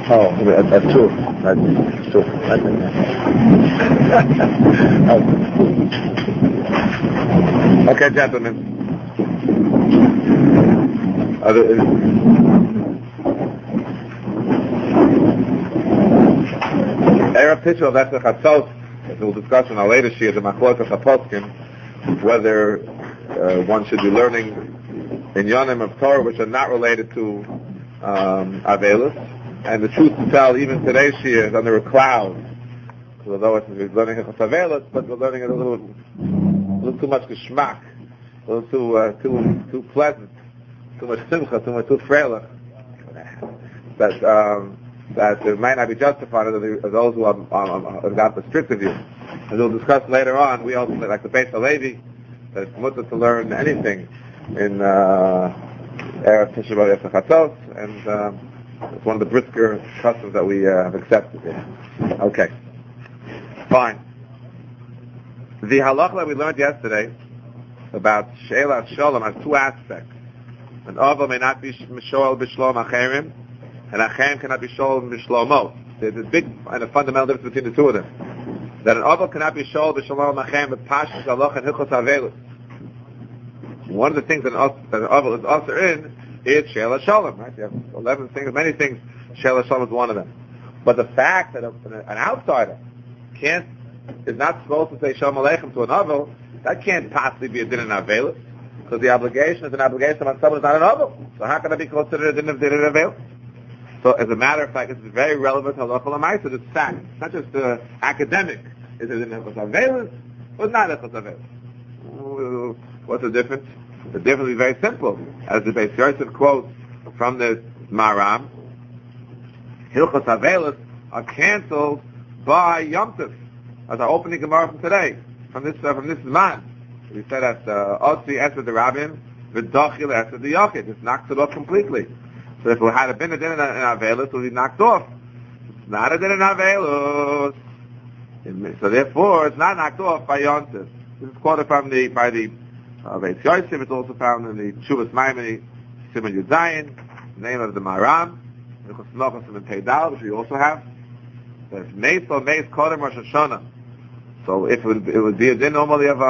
Oh, that's true. That's true. Okay, gentlemen. Erev Tisha of Esech HaTzos, as we'll discuss in our later shir, the Machlokes HaPoskim, whether one should be learning in Yonim of Torah which are not related to Avelis. And the truth to tell, even today's shir is under a cloud. Although we're learning Hilchos Avelis, but we're learning it a little too much geschmack, a little too pleasant, too much simcha, too freilich. That it might not be justified of those who have got the stricter view. As we'll discuss later on, we also like the Beis HaLevi, that it's mutter to learn anything in Erev Tisha B'Av Esech HaTzos, and it's one of the brisker customs that we have accepted. Okay, fine. The halacha that we learned yesterday about She'elas Shalom has two aspects. An Ovel may not be Mishol B'Shlom Acherim, and Acherim cannot be Shol B'Shlomo. There's a big and a fundamental difference between the two of them. That an Ovel cannot be Shol B'Shlom Acherim, but Pashas Halacha and Hilchos Avelis. One of the things that an Ovel is also in is She'elas Shalom, right? You have 11 things, many things. She'elas Shalom is one of them. But the fact that an outsider is not supposed to say Shalom Aleichem to an Ovel, that can't possibly be a din in Avelis, because the obligation is an obligation on someone who's not an Ovel. So how can that be considered a din of Avelis? So as a matter of fact, this is very relevant to Halacha L'Maisa. It's fact. It's not just academic. Is it in Hilchos Avelis or not Hilchos Avelis? What's the difference? The difference is very simple. As the Beis Yosef quotes from the Maram, Hilchos Avelis are canceled by Yom Tov. As our opening Gemara from today, from this man, we said that Otzi Esed the Rabbin, V'Dochil Esed the Yochid. It knocks it off completely. So if it had been a din in Avelis, it would be knocked off. It's not a din in Avelis. So therefore, it's not knocked off by Yom Tov. This is quoted by the Beis Yosef. It's also found in the Shuvas Maimoni, Simon Yudayin, the name of the Maram, the Chosnochos and Peidal, which we also have. There's Meis or Meis Kodem Rosh Hashanah. So if it would be a din normally of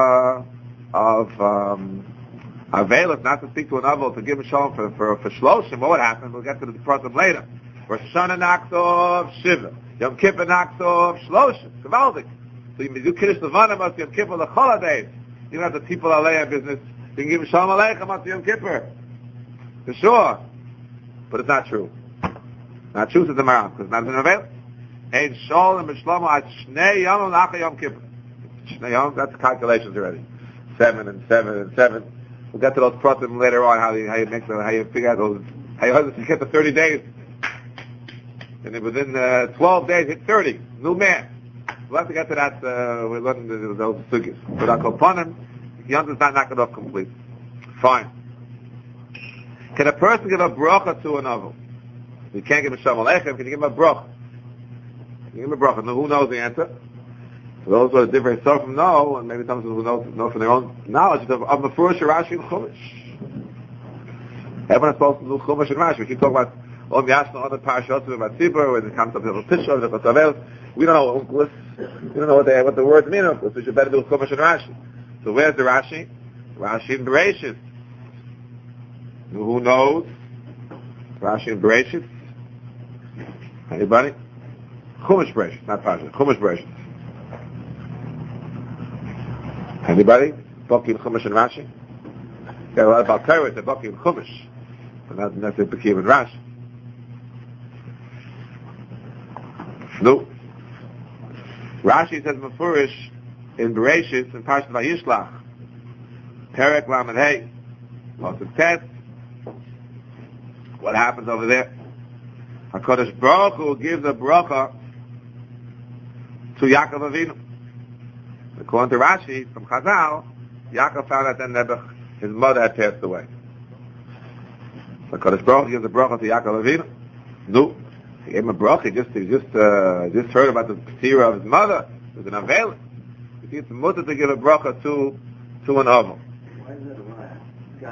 Avelis, not to speak to an Ovel, to give a shalom for Shloshim, what would happen? We'll get to the problem later. Rosh Hashanah knocks off Shiva. Yom Kippur knocks off Shloshim. Kavaldik. So you do Kiddush Levanim on Yom Kippur the holidays. You don't have the people Aleya business. You can give a shalom Aleichem on Yom Kippur. For sure. But it's not true. Not true, says the Maram, because it's not an Avelis. Ein Shalom and Shlomo at Shnei Yom Lacha Yom Kippur. Shnei Yom, that's calculations already. 7 and 7 and 7. We'll get to those pratim later on, how you figure out those, how you get to 30 days. And then within 12 days, hit 30. New man. We'll have to get to that, we're learning those sugis. But our Kopanim, Yom does not knock it off complete. Fine. Can a person give a bracha to an Ovel? You can't give a Shalom Aleichem, can you give him a bracha? Give him a bracha. Now, who knows the answer? For those who are different so from know, and maybe some who know from their own knowledge, of Mefurish Rashi and Chumash. Everyone is supposed to do Chumash and Rashi. We keep talking about Om Yashna, other parashot about Tzibur, when it comes to Hilchos Tisha, Hilchos Avelis. We don't know Unklis. We don't know what the words mean Unklis. We should better do Chumash and Rashi. So where's the Rashi? Rashi and Bereshit. Who knows? Rashi and Bereshit. Anybody? Chumash Bereshit, not Parashah. Chumash Bereshit. Anybody? Baki and Chumash and Rashi? Yeah, a lot about Torah, it's a Baki and Chumash. But not necessarily Baki and Rashi. No. Rashi says Mefurish in Bereshit, in Parashat Vayishlach. Perek Lamed Hey. Pasuk Tet. What happens over there? HaKadosh Baruch Hu gives a bracha to Yaakov Avinu. According to Rashi, from Chazal, Yaakov found out that Nebuch, his mother, had passed away. So HaKadosh Baruch Hu gives a bracha to Yaakov Avinu. No. He gave him a bracha, he just heard about the ptira of his mother. It was an Avelis. You see, it's a mutter to give a bracha to an Ovel. Why is that a lie?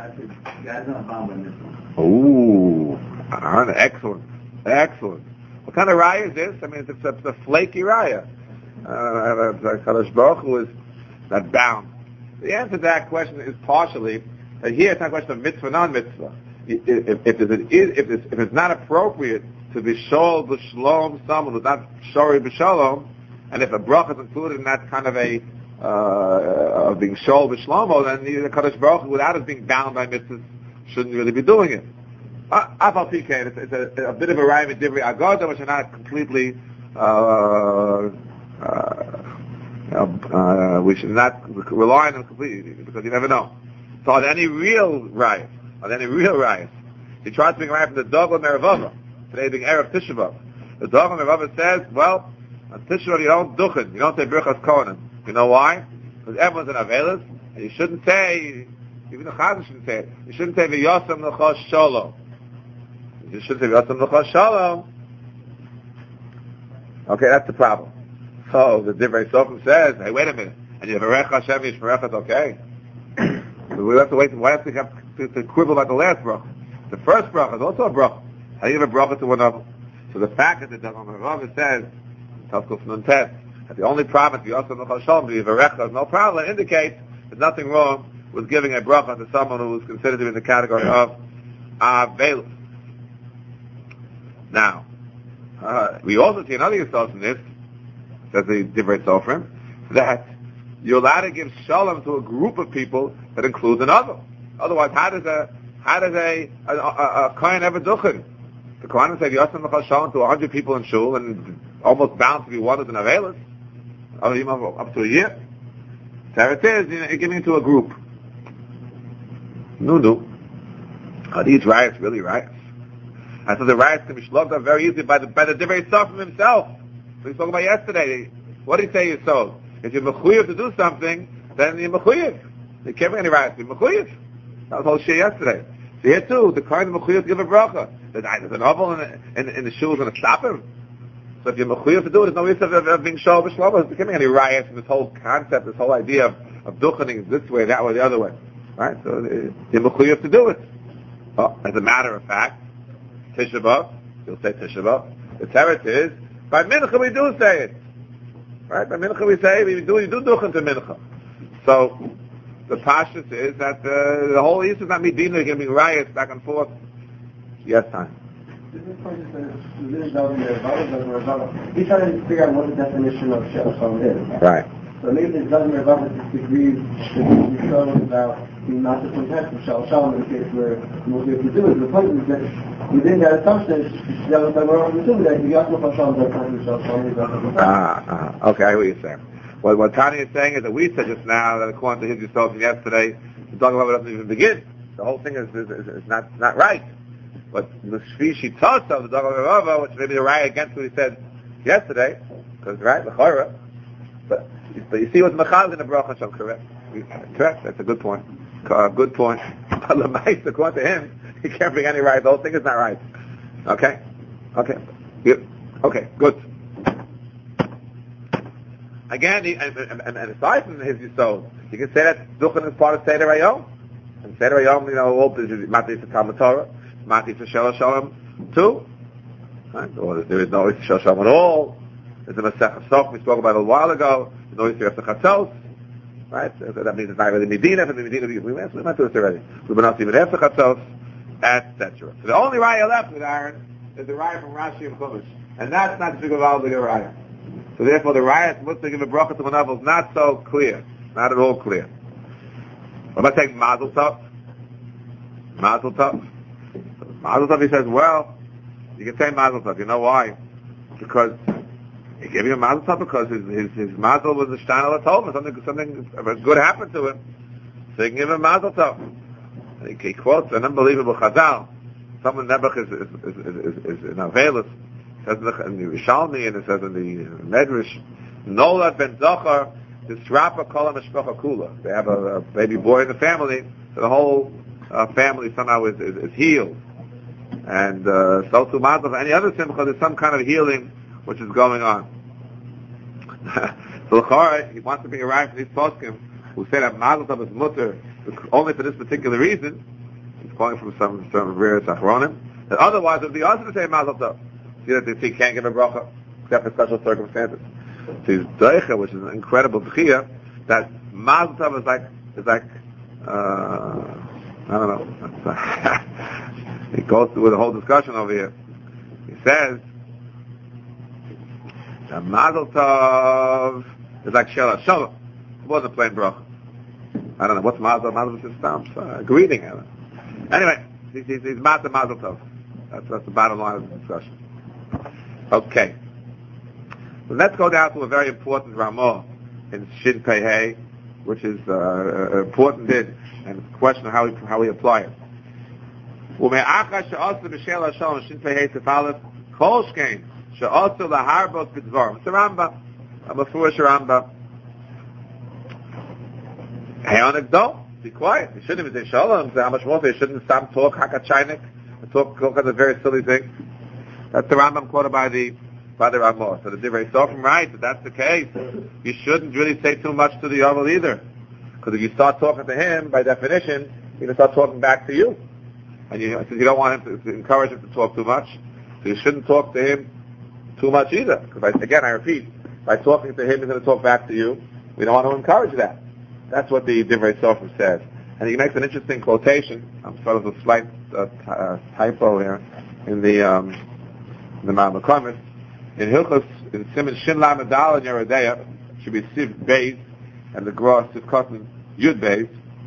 God's not bound by this one. Ooh, excellent. What kind of raya is this? I mean, it's a flaky raya. Kadosh Baruch Hu is not bound. The answer to that question is partially that here it's not a question of mitzvah, non-mitzvah. If it's not appropriate to be shol b'shalom someone who's not shori b'shalom, and if a bracha is included in that kind of a of being shol b'shlomo, then the Kadosh Baruch Hu, without it being bound by mitzvahs, shouldn't really be doing it. Afal Pikein, it's a bit of a rhyme in Divrei Agoda, which are not completely. We should not rely on them completely because you never know. So, are there any real riots? He tries to bring a riot from the Dogla Meravava. Today being Erev Tisha B'Av. The Dogla Meravava says, well, on Tisha B'Av you don't duchen, you don't say Birchas Kohanim. You know why? Because everyone's in Avelis, and you shouldn't say, even the Chazan shouldn't say it, you shouldn't say V'yosam L'chos Shalom. You shouldn't say V'yosam L'chos Shalom. Okay, that's the problem. So the Divrei Sofim says, hey, wait a minute, and you have Erech Hashem Yishmerecha, okay? We have to wait. Why have to have to quibble about the last bracha? The first bracha is also a bracha. How do you give a bracha to one of them? So the fact that the Dogma says, Tavkuf Nun Tes, that the only problem is V'yosam L'chos Shalom, the Yevarecha is no problem, indicates there's nothing wrong with giving a bracha to someone who is considered to be in the category of Avelus. Now, we also see another yisod in this, says the Divrei Sofrim, that you're allowed to give shalom to a group of people that includes another. Otherwise, how does a kohen ever duchen? The kohen said Yosem L'chos Shalom to 100 people in shul and almost bound to be one of the Avelis, up to a year. There it is, you're giving it to a group. No. Are these riots really riots? And so the riots can be shlogged up very easily by the Divrei Sofrim himself. We spoke about yesterday. What did he say you sold? If you're mechuyev to do something, then you're mechuyev. You can't bring any riots. You're mechuyev. That was the whole shit yesterday. So here too, the kind of mechuyev to give a bracha. There's an oval in the shul going to stop him. So if you're mechuyev to do it, there's no reason of being shol b'shlomo. There can't be any riots in this whole concept, this whole idea of duchening this way, that way, the other way. Right? So you're mechuyev to do it. Oh, as a matter of fact, Tisha B'Av, you'll say Tisha B'Av. The teretz is, by mincha we do say it. Right? By mincha we say, you do duchen to mincha. So, the pashtus is that the whole issue is not medina, you're going to be riots back and forth. Yes, time. He's trying to figure out what the definition of Shalom is. Right. So maybe it doesn't Rebbe disagrees that we show about being not the context of Shalom in the case where what we have to do is the point is that within that assumption, that was we're assuming that you also for Shalom doesn't have Shalom. Okay, I hear what you're saying. Well, what Tanya is saying is that we said just now that according to his yourself yesterday, the Dogma doesn't even begin. The whole thing is not right. But the Shvishi Tosa of the Dogma, which maybe the riot against what he said yesterday, because right, the Chorah. But you see what's Machal in the Bracha Hashem, correct? Correct, that's a good point. Good point. But Lamais, according to him, he can't bring any right. The whole thing is not right. Okay? Okay. Okay, good. Again, and aside from his Yisod, you can say that Duchen is part of Seder Hayom. And Seder Hayom, all is Mati for Talmud Torah, Mati for Shel Shalom too. Right? Or there is no Shel Shalom at all. There's a Masech Sof we spoke about a while ago. There's no Yisrael Chatzos. Right? So that means it's not really Medina. For the Medina, we went through this already. We've been asking Yisrael Chatzos, etc. So the only raya left with Aaron is the raya from Rashi and Chumash. And that's not the Shigaval B'Ger raya. So therefore the raya must give a bracha to one is not so clear. Not at all clear. What about saying Mazel Tov? Mazel Tov. Mazel Tov, he says, well, you can say Mazel Tov. You know why? Because he gave you a Mazel Tov because his Mazel was a Shtan al something good happened to him. So you can give him a Mazel Tov. He quotes an unbelievable Chazal. Someone Nebuch is in Avelis. It says in the Rishalmi and it says in the Medrash, Nolat ben Zochar, Disrapa Kol HaMishpacha Kula. They have a baby boy in the family, so the whole family somehow is healed. And so to Mazel, any other simcha, there's some kind of healing which is going on. So L'chorah, he wants to bring a right from these poskim who say that Mazel Tov is mutter only for this particular reason. He's calling from some rare Achronim. That otherwise it would be also to say Mazel Tov. See that he can't give a bracha except for special circumstances. So he's doicha, which is an incredible b'chia, that Mazel Tov is like I don't know. He goes through a whole discussion over here. He says that Mazel Tov is like Shela Shalom. It wasn't plain bracha. I don't know what's Mazel. Mazel is just greeting. Anyway, he's Mazel Tov. That's the bottom line of the discussion. Okay. So let's go down to a very important Ramah in Shin Pei Hey, which is an important din, and it's a question of how we apply it. Ume'acha she'asu b'shel HaShalom Shin Pei Hey Tefalef Kol Shkein she'asu laharbot b'dvarim. It's a Rambam, a Mefurish Rambam. Hey, on it, don't be quiet. You shouldn't even say Shalom. How much more? You shouldn't stop talk hakachaynik and talk all kinds of very silly things. That's the Rambam quoted by the Ramah. So the Divrei Sofrim right, if that's the case, you shouldn't really say too much to the Yovel either. Because if you start talking to him, by definition, he's going to start talking back to you. And you don't want him to encourage him to talk too much. So you shouldn't talk to him too much either. Because I repeat, by talking to him, he's going to talk back to you. We don't want to encourage that. That's what the Divrei Sofrim says. And he makes an interesting quotation. I'm sort of a slight typo here in the Ma'amakomis. In Hilchos, in Siman Shin Lamed Dal in Yerodea, should be Siv Beis, and the Gross Siv Kotten Yud Beis.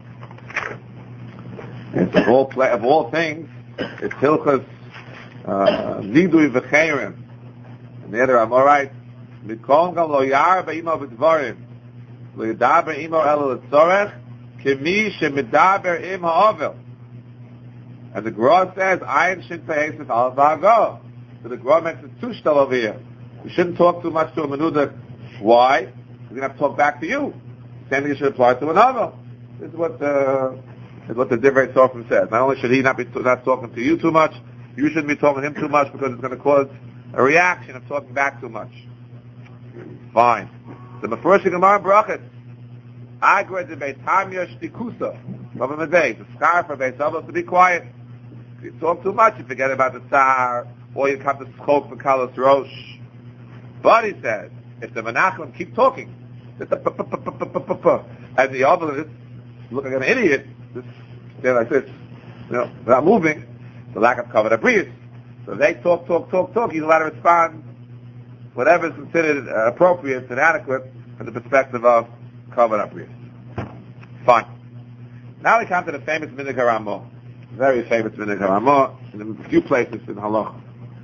And of all things, it's Hilchos Nidui V'cheirim. And the other Amoraite, Mikom Gam Lo Yar B'imo B'dvarim, Lo Yidaber Imo Elo L'tzorech, Kemi Shemidaber Im Ha'ovel. And the Gross says, Ayin Shin Pei Sif Al V'Hago. So the Gemara makes it too shtel over here. You shouldn't talk too much to a menuda. Why? He's going to have to talk back to you. Same thing you should apply to another. This is what the Divrei Sofrim says. Not only should he not talking to you too much, you shouldn't be talking to him too much because it's going to cause a reaction of talking back too much. Fine. So the first Gemara brachas. Agra de Beitamya Shtikusa. From a day, the scarf for Beis to be quiet. If you talk too much, you forget about the tsar. Or you come to Schok for Kalos Rosh. But he says, if the Menachem keep talking, and the Ovel look like an idiot, they're like this, without moving, the lack of covered breeze. So they talk, he's allowed to respond whatever is considered appropriate and adequate from the perspective of covered breeze. Fine. Now we come to the famous Minhag HaRamah. Very famous Minhag HaRamah in a few places in Halacha.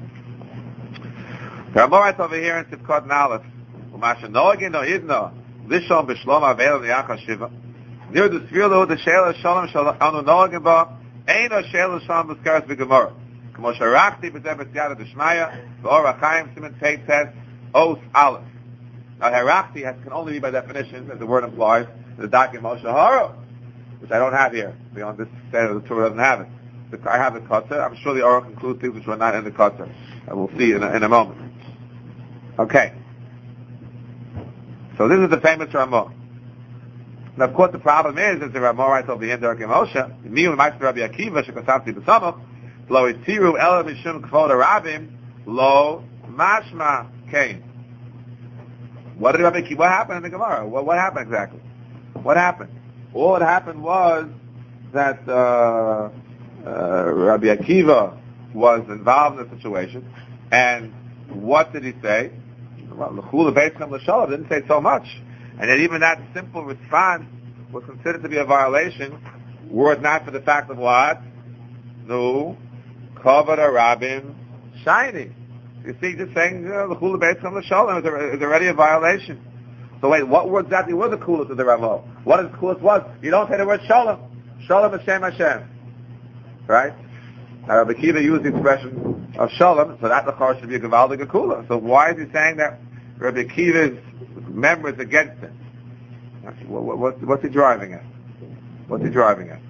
The Ramah writes over here in Sivkot Nalef, Umasha Noagin no Idno, Lishon B'Shlom Avel L'Yachar Shiva, Near the Svirlo, the Sheila Shalom Anu Noagin Ba, Eino Sheila Shalom B'Skaras B'Gemara, Kamo Sharakti B'Zeh B'Siyada D'Shmaya, V'Or HaChaim Simen Teit says, Os Aleph. Now Harakti can only be by definition, as the word implies, the Dakim Moshe Haro, which I don't have here. Beyond this standard, the Torah doesn't have it. I have the Kotzer. I'm sure the Orach includes things which were not in the Kotzer. And we'll see in a moment. Okay. So this is the famous Ramah. Now, of course, the problem is that the Ramah writes over the end of Moshe, Miu Ma'aser Rabbi Akiva Shekosavti B'Samach, Lo Itiru Ela Mishum Kvod Rabim, Lo Mashma Kain. What did Rabbi Akiva? What happened in the Gemara? What happened exactly? What happened? All that happened was that Rabbi Akiva was involved in the situation, and what did he say? Well, L'chula Beitzchem L'Shalom didn't say so much, and yet even that simple response was considered to be a violation, were it not for the fact of what? No, Kavod Rabim Shiny. You see, just saying L'chula Beitzchem L'Shalom is already a violation. So wait, what exactly was the Kulas of the Ramah? What is the Kulas was? You don't say the word Shalom. Shalom is Shem Hashem. Right? Now Rabbi Akiva used the expression of Shalom, so that the should be a Gevaldig Kula. So why is he saying that Rabbi Akiva's member is against it? What's he driving at? What's he driving at?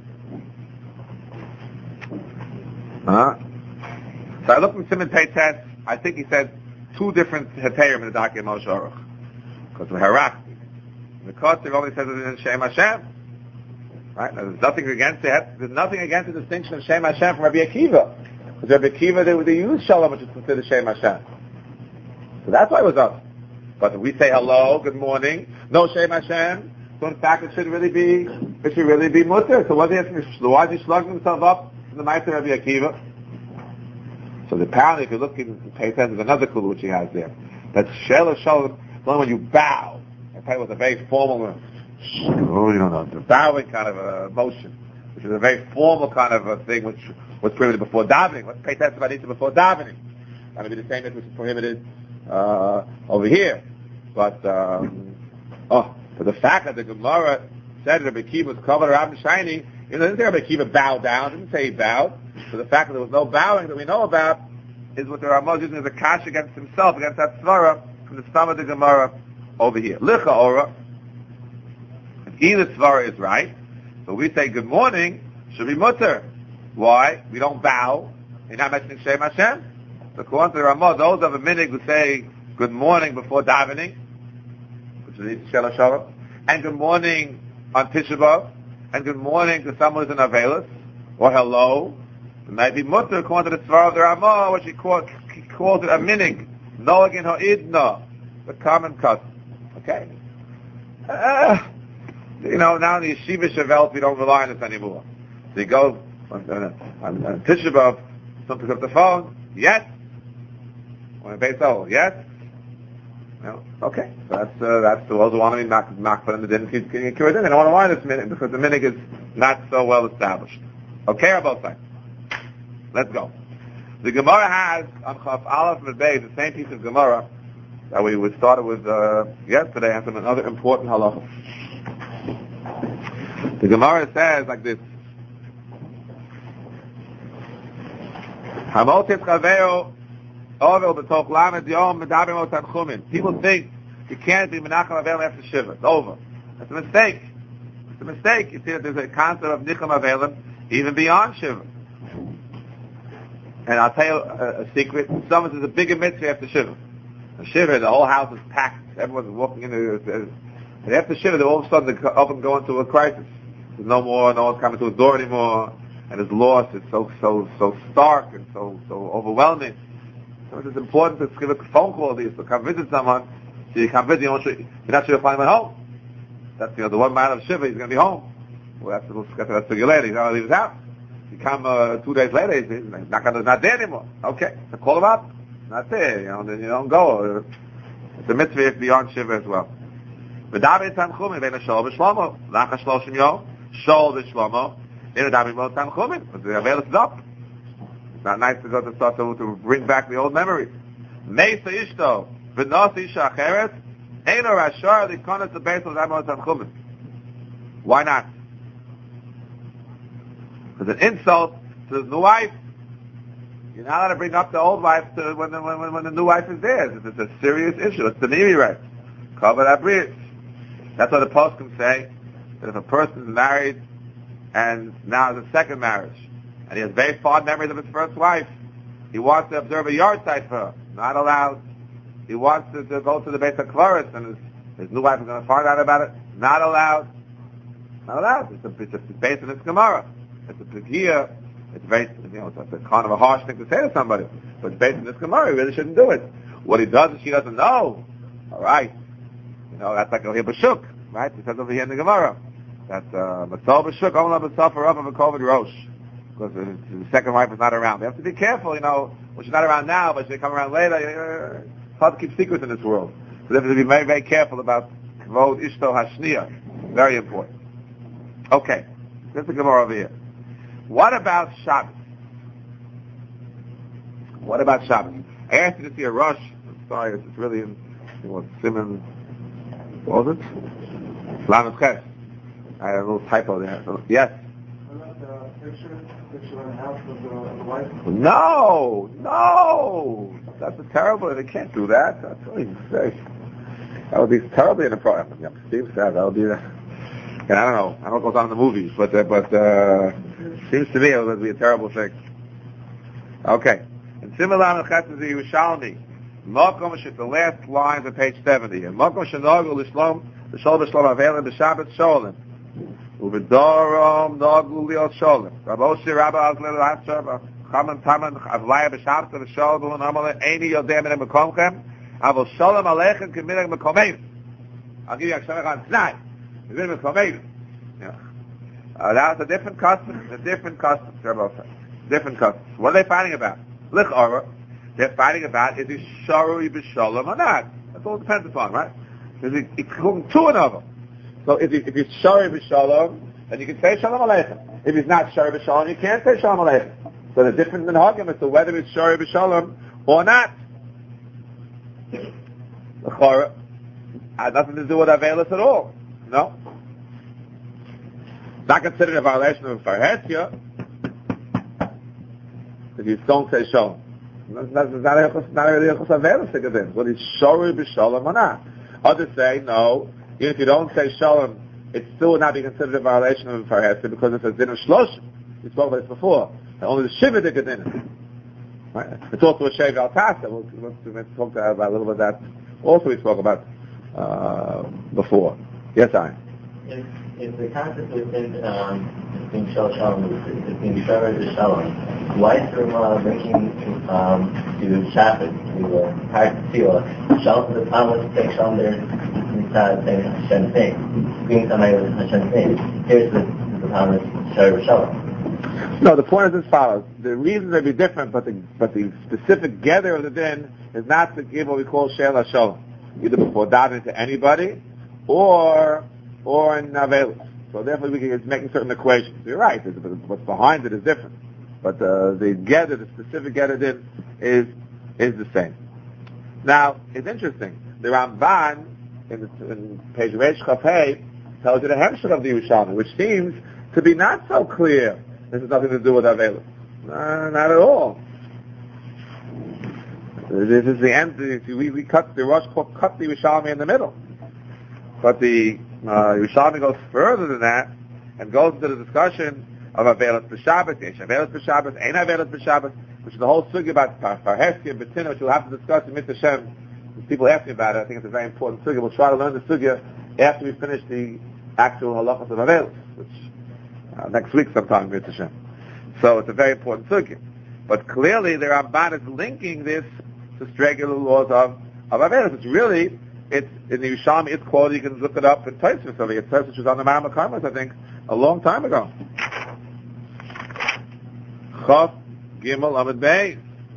So I looked in Siman Tei Tes. I think he said two different Hetayim in the Dakim Moshe Aruch. Because of Harakti. The Kotzer only says it in Shem Hashem. Right? Now, there's nothing against it. There's nothing against the distinction of Shem Hashem from Rabbi Akiva. Rabbi Akiva, they use Shalom, which is considered Shem Hashem. So that's why it was us. But if we say hello, good morning, no Shem Hashem, so in fact it should really be mutter. So why is he slugging himself up in the Ma'aser Rabbi Akiva? So apparently, if you look in pay attention, there's another clue which he has there. That Shalom is only when you bow. I tell you, it was a very formal, the bowing kind of a motion, which is a very formal kind of a thing, which was prohibited before davening. Let's pay attention about it before davening. That would be the same as which is prohibited over here. But the fact that the Gemara said Rabbi Akiva was covered around shiny, didn't say Rabbi Akiva bowed down, didn't say he bowed. So the fact that there was no bowing that we know about is what the Ramah is using as a kash against himself, against that svara from the stomach of the Gemara over here. Licha ora. If either svara is right, so we say good morning should be mutter. Why? We don't bow. You're not mentioning Shem Hashem. So according to the Ramah, those of a minhag who say good morning before davening, which is Shela Shalom, and good morning on Tisha B'Av, and good morning to someone who's in Avelis, or hello, it might be mutter according to the Tzvara of the Ramah, which he calls it a minhag, noagin ha'idna, the common custom. Okay? Now in the Yeshiva Shavelt, we don't rely on this anymore. So you go on Tisha B'Av, someone picks up the phone, yes? On a base level, yes? No? Okay. So that's those who want to be knocked for them, they didn't encourage them. They don't want to lie this minute because the minhag is not so well established. Okay, on both sides. Let's go. The Gemara has on Chaf Aleph Medbei, the same piece of Gemara that we started with yesterday, has another important halacha. The Gemara says like this: Hamotis Chaveo Ovel b'toch lamed yom medabim o tanchumin. People think you can't be menachem avelim after Shiva. It's over. That's a mistake. It's a mistake. You see that there's a concept of nicham avelim even beyond Shiva. And I'll tell you a secret. Someone says a bigger mitzvah after Shiva. Shiva, the whole house is packed. Everyone's walking in. And after Shiva, they all of a sudden go into a crisis. There's no one's coming to his door anymore, and his loss is so stark and so overwhelming. So it's important to give a phone call to come visit someone. So you come visit, you're not sure you'll find him at home. That's the 1 mile of Shiva, he's going to be home. We'll have to discuss that to you later. He's not going to leave his house. You come 2 days later, he's not there anymore. Okay, so call him up. Not there, then you don't go. It's a mitzvah beyond Shiva as well. V'david tanchumin v'en ha'shol v'shlomo. Lach ha'shloshim yom, shol v'shlomo. V'david mo tanchumin. But the Avelis is up. It's not nice to go to start to bring back the old memories. Meisa ishto v'nos isha acheret eino rashar likonas l'beis l'damot tanchumin. Why not? It's an insult to the new wife. You're not allowed to bring up the old wife when the new wife is there. It's a serious issue. It's the Miri right. Cover that bridge. That's what the poskim say, that if a person is married and now has a second marriage, and he has very fond memories of his first wife, he wants to observe a yard site for her. Not allowed. He wants to go to the Beis HaKvaros, and his new wife is going to find out about it. Not allowed. Not allowed. It's based on this Gemara. It's a pegia. It's very, it's a kind of a harsh thing to say to somebody. But based on this Gemara, he really shouldn't do it. What he does is she doesn't know. All right. That's like over here B'shuk, right? It says over here in the Gemara. That's Matzal B'shuk, Omla B'safar Rav of a Kovid Rosh. Because the second wife is not around. They have to be careful, well, she's not around now, but she'll come around later. It's hard to keep secrets in this world. So they have to be very, very careful about Kvod Ishto Hashniya. Very important. Okay. There's the Gemara over here. What about Shabbos? What about Shabbos? I asked you to see a rush. I'm sorry, it's really in Simon. What was it? Lamed Ches. I had a little typo there. So, yes. About the picture in the house of the wife? No. That's a terrible. They can't do that. That's really mistake. That would be terribly inappropriate. Steve said that would be. And I don't know what goes on in the movies, but seems to me it would be a terrible thing. Okay. And similar to the Yerushalmi, Mokom is the last lines of page 70. And Mokom shenogul l'shlom, l'shol v'shlom avelim b'shabbat sholim. U'v'dorom nogul liot sholim. Rabbi Oshi Rabbi Azler l'hasher Chaman Taman Avlaya B'Shabta V'Sholem B'Lun Amale Eini Yodei Minei Mekomchem Avol Sholem Aleichem K'Minei Mekomeinu. I'll give you a Shamech on Tnai. Minei Mekomeinu. That's a different custom. Different custom. What are they fighting about? Lich'ora. They're fighting about is he Sharui B'Sholem or not? That's all it depends upon, right? Is he cooking two and over? So if he's Sharui B'Sholem, then you can say Shalom Aleichem. If he's not Sharui B'Sholem, you can't say Shalom Aleichem. So the difference in Hagim as to whether it's Sharui B'Sholem or not. Lich'ora has nothing to do with Avelis at all. No. Not considered a violation of Farhetia if you don't say Shalom. That's not really a Avelis again. Whether it's Sharui B'Sholem or not. Others say, no, even if you don't say Shalom, it still would not be considered a violation of Farhetia because it's a din of Shloshim. We spoke about this before. And only the Shiva did din. Right? It's also a Shev Al Tasa. We'll talk about a little bit of that. Also we spoke about before. Yes, I. If the concept within being Shalom is being Sharei B'Sholem, why is the Ramah linking to Shabbos, to Parak Tefillah, Shalom, the Talmud take Shalom there saying Hashem thing, being somebody with Hashem thing. Here's the Talmud Sharei B'Sholem. No, the point is as follows. The reasons may be different, but the specific gather of the din is not to give what we call She'el HaSholem, either before davening to anybody or in Avelis. So therefore it's making certain equations. You're right, what's behind it is different. But the specific gather din is the same. Now, it's interesting. The Ramban in page Reish Chafei tells you the hemshech of the Yerushalmi, which seems to be not so clear. This has nothing to do with Avelis. Not at all. This is the end. We cut the Rosh cut the Yerushalmi in the middle. But the Yerushalmi goes further than that and goes into the discussion of Avelis B'Shabbos, Avelis B'Shabbos, Ein Avelis B'Shabbos, which is the whole sugya about Farhesia and Betina, which we'll have to discuss in Mitzvah Shem. People ask me about it. I think it's a very important sugya. We'll try to learn the sugya after we finish the actual halachas of Avelis, which next week sometime, Mitzvah Shem. So it's a very important sugya. But clearly the Ramban is linking this to regular laws of Avelis. It's really, it's in the Yerushalmi, it's quoted, you can look it up in Tosfos. So it's Tosfos, which was on the Maram HaKarmos, I think, a long time ago. Chof Gimel Amud Beis.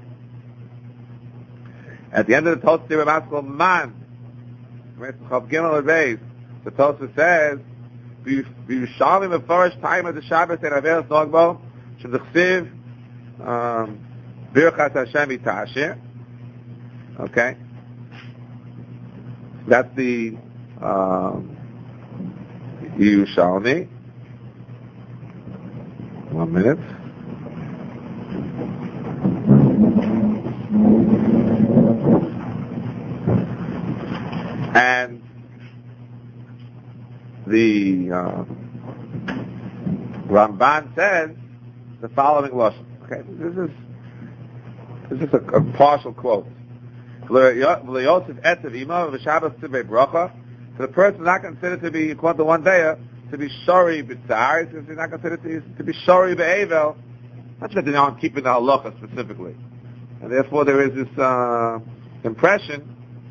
At the end of the Tosfos, they were called Man. Chof Gimel Amud Beis. The Tosfos says, "V'Yushalmi mefarish time of the Shabbos and Avelis Nogbo shemdechsiv birchas Hashem itashir." Okay, that's the Yerushalmi. 1 minute. And the Ramban says the following lashon. Okay, this is a partial quote. To the person not considered to be according to one day to be shori b'tzar, he's not considered to be shori be'evel. Not that they aren't keeping the halacha specifically, and therefore there is this impression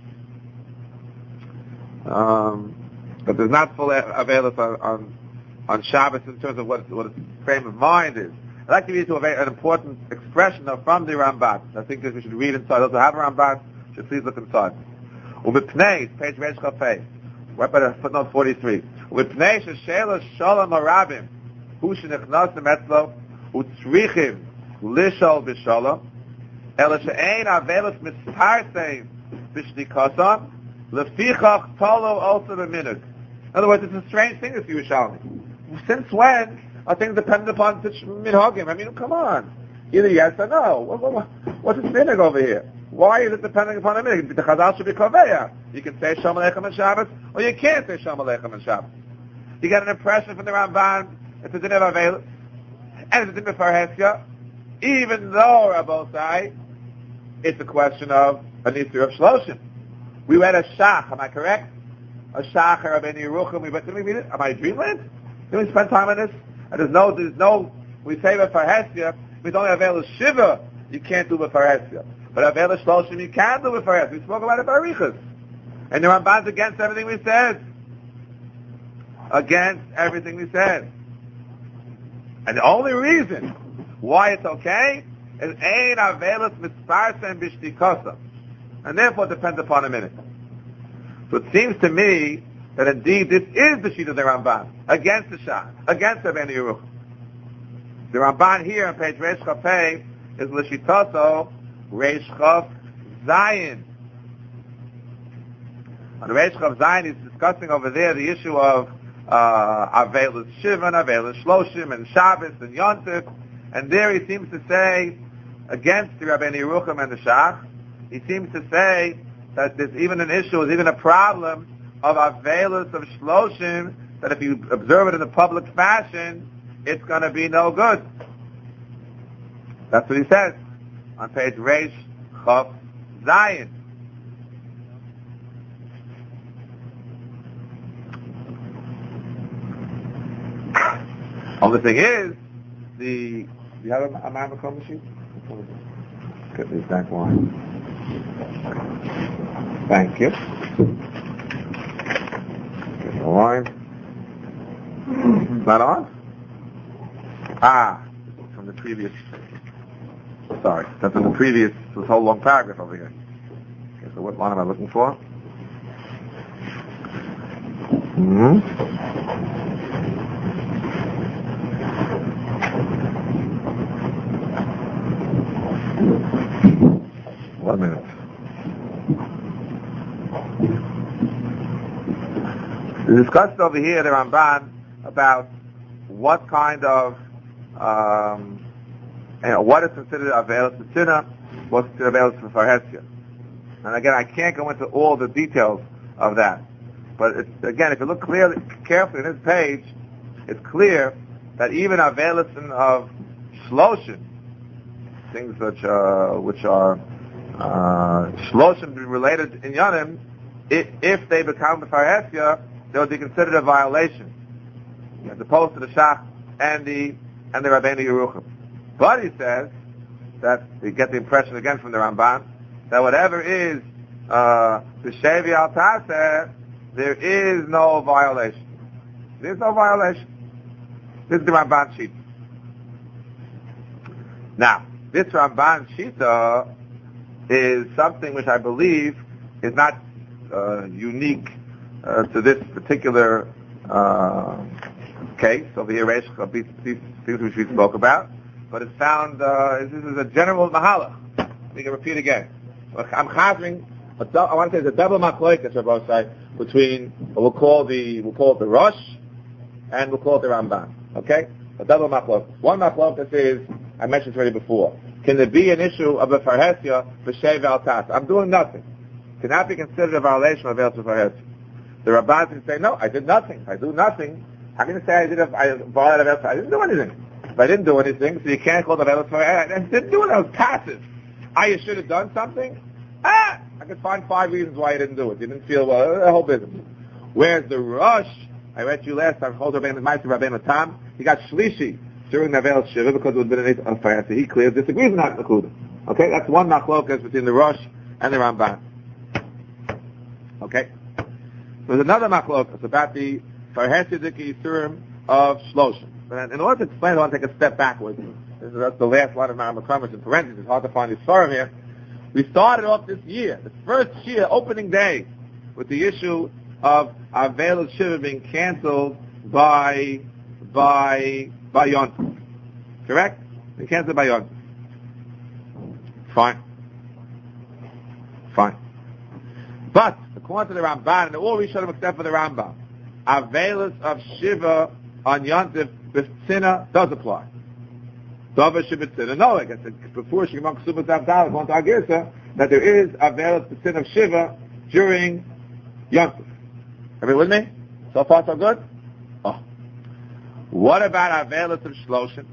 but there's not full available on Shabbos in terms of what its frame of mind is. I'd like to read to an important expression from the Ramban. I think that we should read inside. Those who have a Ramban should please look inside. Ubipnei, page Reish Chafei, right by the footnote 43. Ubipnei sheshela shalom harabim hu shenichnasim etzlo utzrichim lishol b'shalom ela she'ein avelos mitzparsein b'shnikasam lefichach tolo also b'minug. In other words, it's a strange thing, this Yerushalmi. Since when are things dependent upon such minhagim? I mean, come on. Either yes or no. What's this minhag over here? Why is it depending upon a minhag? The Chazal should be kaveya. You can say Shalom Aleichem on Shabbos, or you can't say Shalom Aleichem on Shabbos. You get an impression from the Ramban, it's a din of Avelis, and it's a din of Farhesia, even though, Rabbosai, it's a question of an Isur of Shloshim. We read a Shach, am I correct? A Shach or Rabbeinu Yerucham, did we read it? Am I dreamland? Did we spend time on this? And there's no, we say that Farhesia, With only Avelis Shiva, you can't do B'Faresya. But Avelis Shloshim, you can do B'Faresya. We spoke about it by Arichas. And the Ramban's against everything we said. Against everything we said. And the only reason why it's okay is Ein Avelis Mitzparsem B'Shtikosa. And therefore it depends upon a minute. So it seems to me that indeed this is the sheet of the Ramban against the Shah, against Rabbeinu Yerucham. The Ramban here on page Reish Chaf Pei is L'Shitoso Reish Chaf Zayin. On the Reish Chaf Zayin, he's discussing over there the issue of Avelis Shiva and Avelis Shloshim and Shabbos and Yontif, and there he seems to say against the Rabbeinu Yerucham and the Shach. He seems to say that there's even an issue, there's even a problem of Avelis of Shloshim, that if you observe it in a public fashion, it's going to be no good. That's what he says on page Reish Chaf Zayin. Only thing is, do you have a Mamacom machine? Get the exact line. Thank you. Get the line. Not on? From the previous. Sorry, that's from the previous, this whole long paragraph over here. Okay, so what line am I looking for? One minute. We discussed over here the Ramban about what kind of what is considered Avelis Tzina, what's considered Avelis Farhesia. And again, I can't go into all the details of that. But again, if you look carefully in this page, it's clear that even Avelis of Shloshim, things which are Shloshim related in Yanim, if they become the Farhesia, they'll be considered a violation, as opposed to the Shach and the Rabbeinu Yerucham. But he says that we get the impression again from the Ramban that whatever is b'shevi al taseh, there is no violation. There's no violation. This is the Ramban sheet. Now, this Ramban shita is something which I believe is not unique to this particular case over here, these things which we spoke about, but it's found, this is a general mahalach. We can repeat again. I'm chazering, I want to say it's a double machlokas, Rabbi Shai, between what we'll call it the Rosh, and we'll call it the Ramban. Okay? A double machlokas. One machlokas is, I mentioned it already before, can there be an issue of a farhesia b'sheva al tas? I'm doing nothing. Cannot be considered a violation of Avelis farhesia. The Rabbans can say, no, I did nothing. If I do nothing, how can you say I violated Avelis? I didn't do anything. If I didn't do anything, so you can't call it Avelis farhesia. I didn't do it, I was passive. You should have done something? I could find 5 reasons why you didn't do it. You didn't feel well, the whole business. Whereas the Rosh, I read you last time, Rabbeinu Tam, he got Shlishi during the Avelis Shiva because it would have been an farhesia. He clearly disagrees with that Nakuda. Okay, that's one machlokas between the Rosh and the Ramban. Okay? There's another machlokas about the farhesia d'kisurim of Shloshim. But in order to explain, I want to take a step backwards. That's the last line of my comments in parentheses. It's hard to find this forum here. We started off this year, the first year, opening day, with the issue of Avelis Shiva being canceled by Yontif. Correct? Being canceled by Yontif. Fine. But, according to the Ramban, and all we should have except for the Rambam, Avelis of Shiva on Yontif with Tzina does apply. Dava Shiva Tzina. No, I guess before Shemam Ksubas Avdal, according to our Girsa, that there is Avelis Tzina of Shiva during Yontif. Everyone with me? So far so good? Oh. What about Avelis of Shloshim?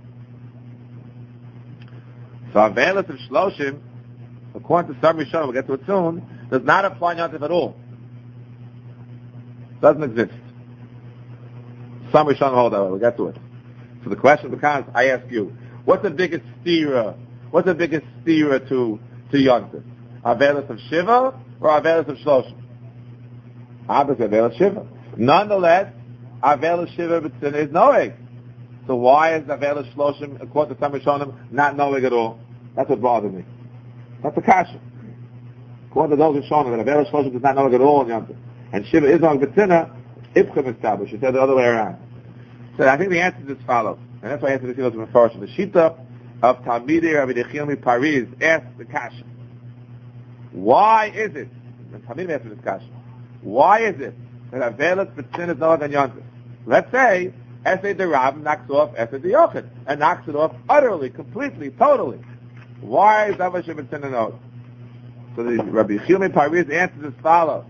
So Avelis of Shloshim, according to some Rishonim, we'll get to it soon, does not apply Yontif at all. Doesn't exist. Some Rishonim hold that way. We'll get to it. So the question becomes, I ask you, What's the biggest stira? What's the biggest stira to Yontif? Avelis of Shiva or Avelis of Shloshim? Obviously, Avelis Shiva. Nonetheless, Avelis Shiva b'tzina is Noeg. So why is Avelis Shloshim, according to some Rishonim, not Noeg at all? That's what bothers me. That's the kasha. According to those Rishonim, that Avelis Shloshim is not Noeg at all in Yontif. And Shiva is Noeg b'tzina, Ibchim established. It said the other way around. So I think the answer is as follows. And that's why I answer this in the first. The Shita of Talmidei Rabbi Yechiel Paris asked the kasha. Why is it? And Talmidei asked this kasha. Why is it that Avelis b'tzina is Noeg and Yontif? Let's say Esed the Rab knocks off Esed the Yochid and knocks it off utterly, completely, totally. Why is Avelis b'tzina Noeg? So the Rabbi Yechiel Paris answers as follows.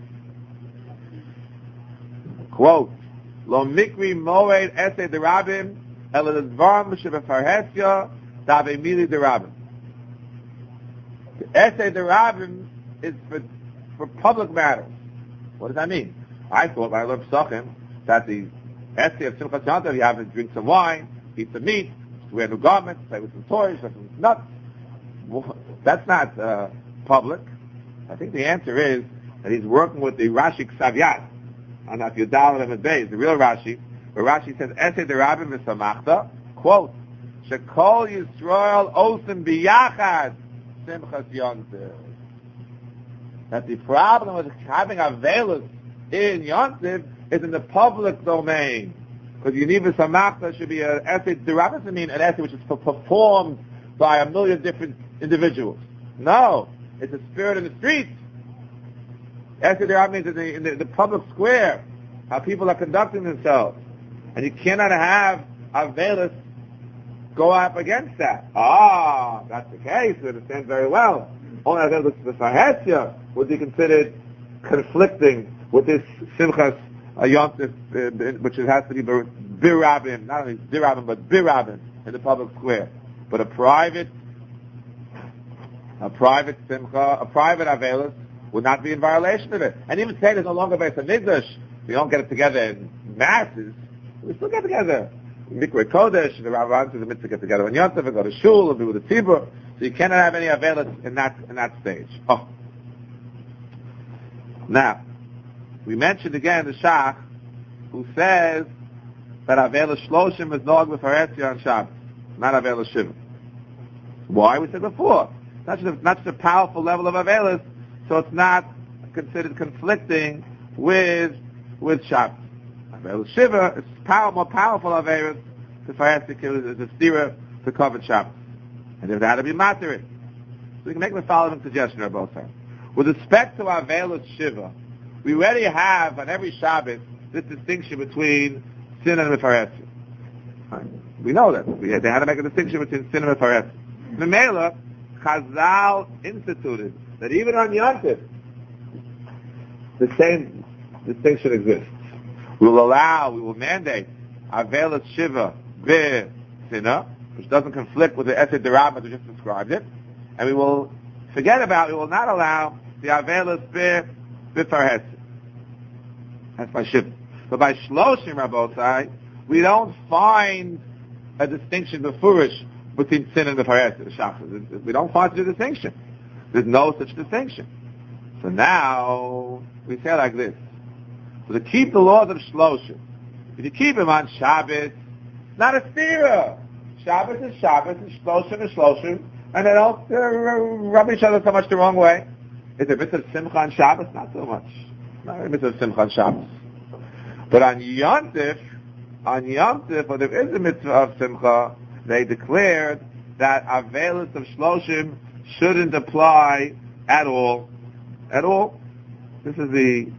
Quote, Lo mikri moed esed derabim ela dvarim shebefarhesya dave mili derabim. Esed derabim is for public matters. What does that mean? I thought when I learned Psachim that the essay of Simchas Yontif, you have to drink some wine, eat some meat, wear new garments, play with some toys, play with some nuts. Well, that's not public. I think the answer is that he's working with the Rashi Ksaviyat. And if you down them at base, the real Rashi, where Rashi says, Esed derabim v'samachta, quote, Shekol Yisrael osim biyachad simchas Yontif. That the problem with having Avelis in Yontif is in the public domain. Because Yoniv v'samachta should be an Esed derabim, doesn't mean an essay which is performed by a million different individuals. No, it's a spirit in the streets. Esed derabim means in the public square, how people are conducting themselves. And you cannot have Avelis go up against that. That's the case, we understand very well. Only Avelis v'farhesya would be considered conflicting with this Simchas Yontif, which has to be birabim, not only birabim, but birabim in the public square. But a private Simcha, a private Avelis, would not be in violation of it. And even say there's no longer Beis HaMikdash, we don't get it together in masses, we still get together. Mikra Kodesh, the Rabbans of the mitzvah get together in Yontif, and go to Shul, and be with the Tzibur, so you cannot have any Avelis in that stage. Now, we mentioned again the Shach, who says that Avelis Shloshim is Noeg v'farhesya on Shabbos, not Avelis Shiva. Why? We said before. Not just a powerful level of Avelis, so it's not considered conflicting with Shabbos. Avelis Shiva is more powerful Avelis to Farhesya is a stira to cover Shabbos. And there had to be materit. So we can make the following suggestion on both sides. With respect to Avelis Shiva, we already have on every Shabbos this distinction between sin and Farhesya. We know that. They had to make a distinction between sin and Farhesya. Memela, Chazal instituted that even on Yontif, the same distinction exists. We will mandate Avelis Shiva b'Sina, which doesn't conflict with the Esed derabim we just described it, and we will not allow the Avelis b'Farhesya. That's by Shiva. But by Shloshim Rabotai, we don't find a distinction befurish between sin and the Farhesya, the Shachas. We don't find such a distinction. There's no such distinction. So now, we say like this. So to keep the laws of Shloshim, if you keep them on Shabbos, it's not a stira. Shabbos is Shabbos, and Shloshim is Shloshim, and they don't rub each other so much the wrong way. Is there a mitzvah of Simcha on Shabbos? Not so much. Not a mitzvah of Simcha on Shabbos. But on Yontif, or there is a mitzvah of Simcha, they declared that Avelis of Shloshim shouldn't apply at all. At all. This is the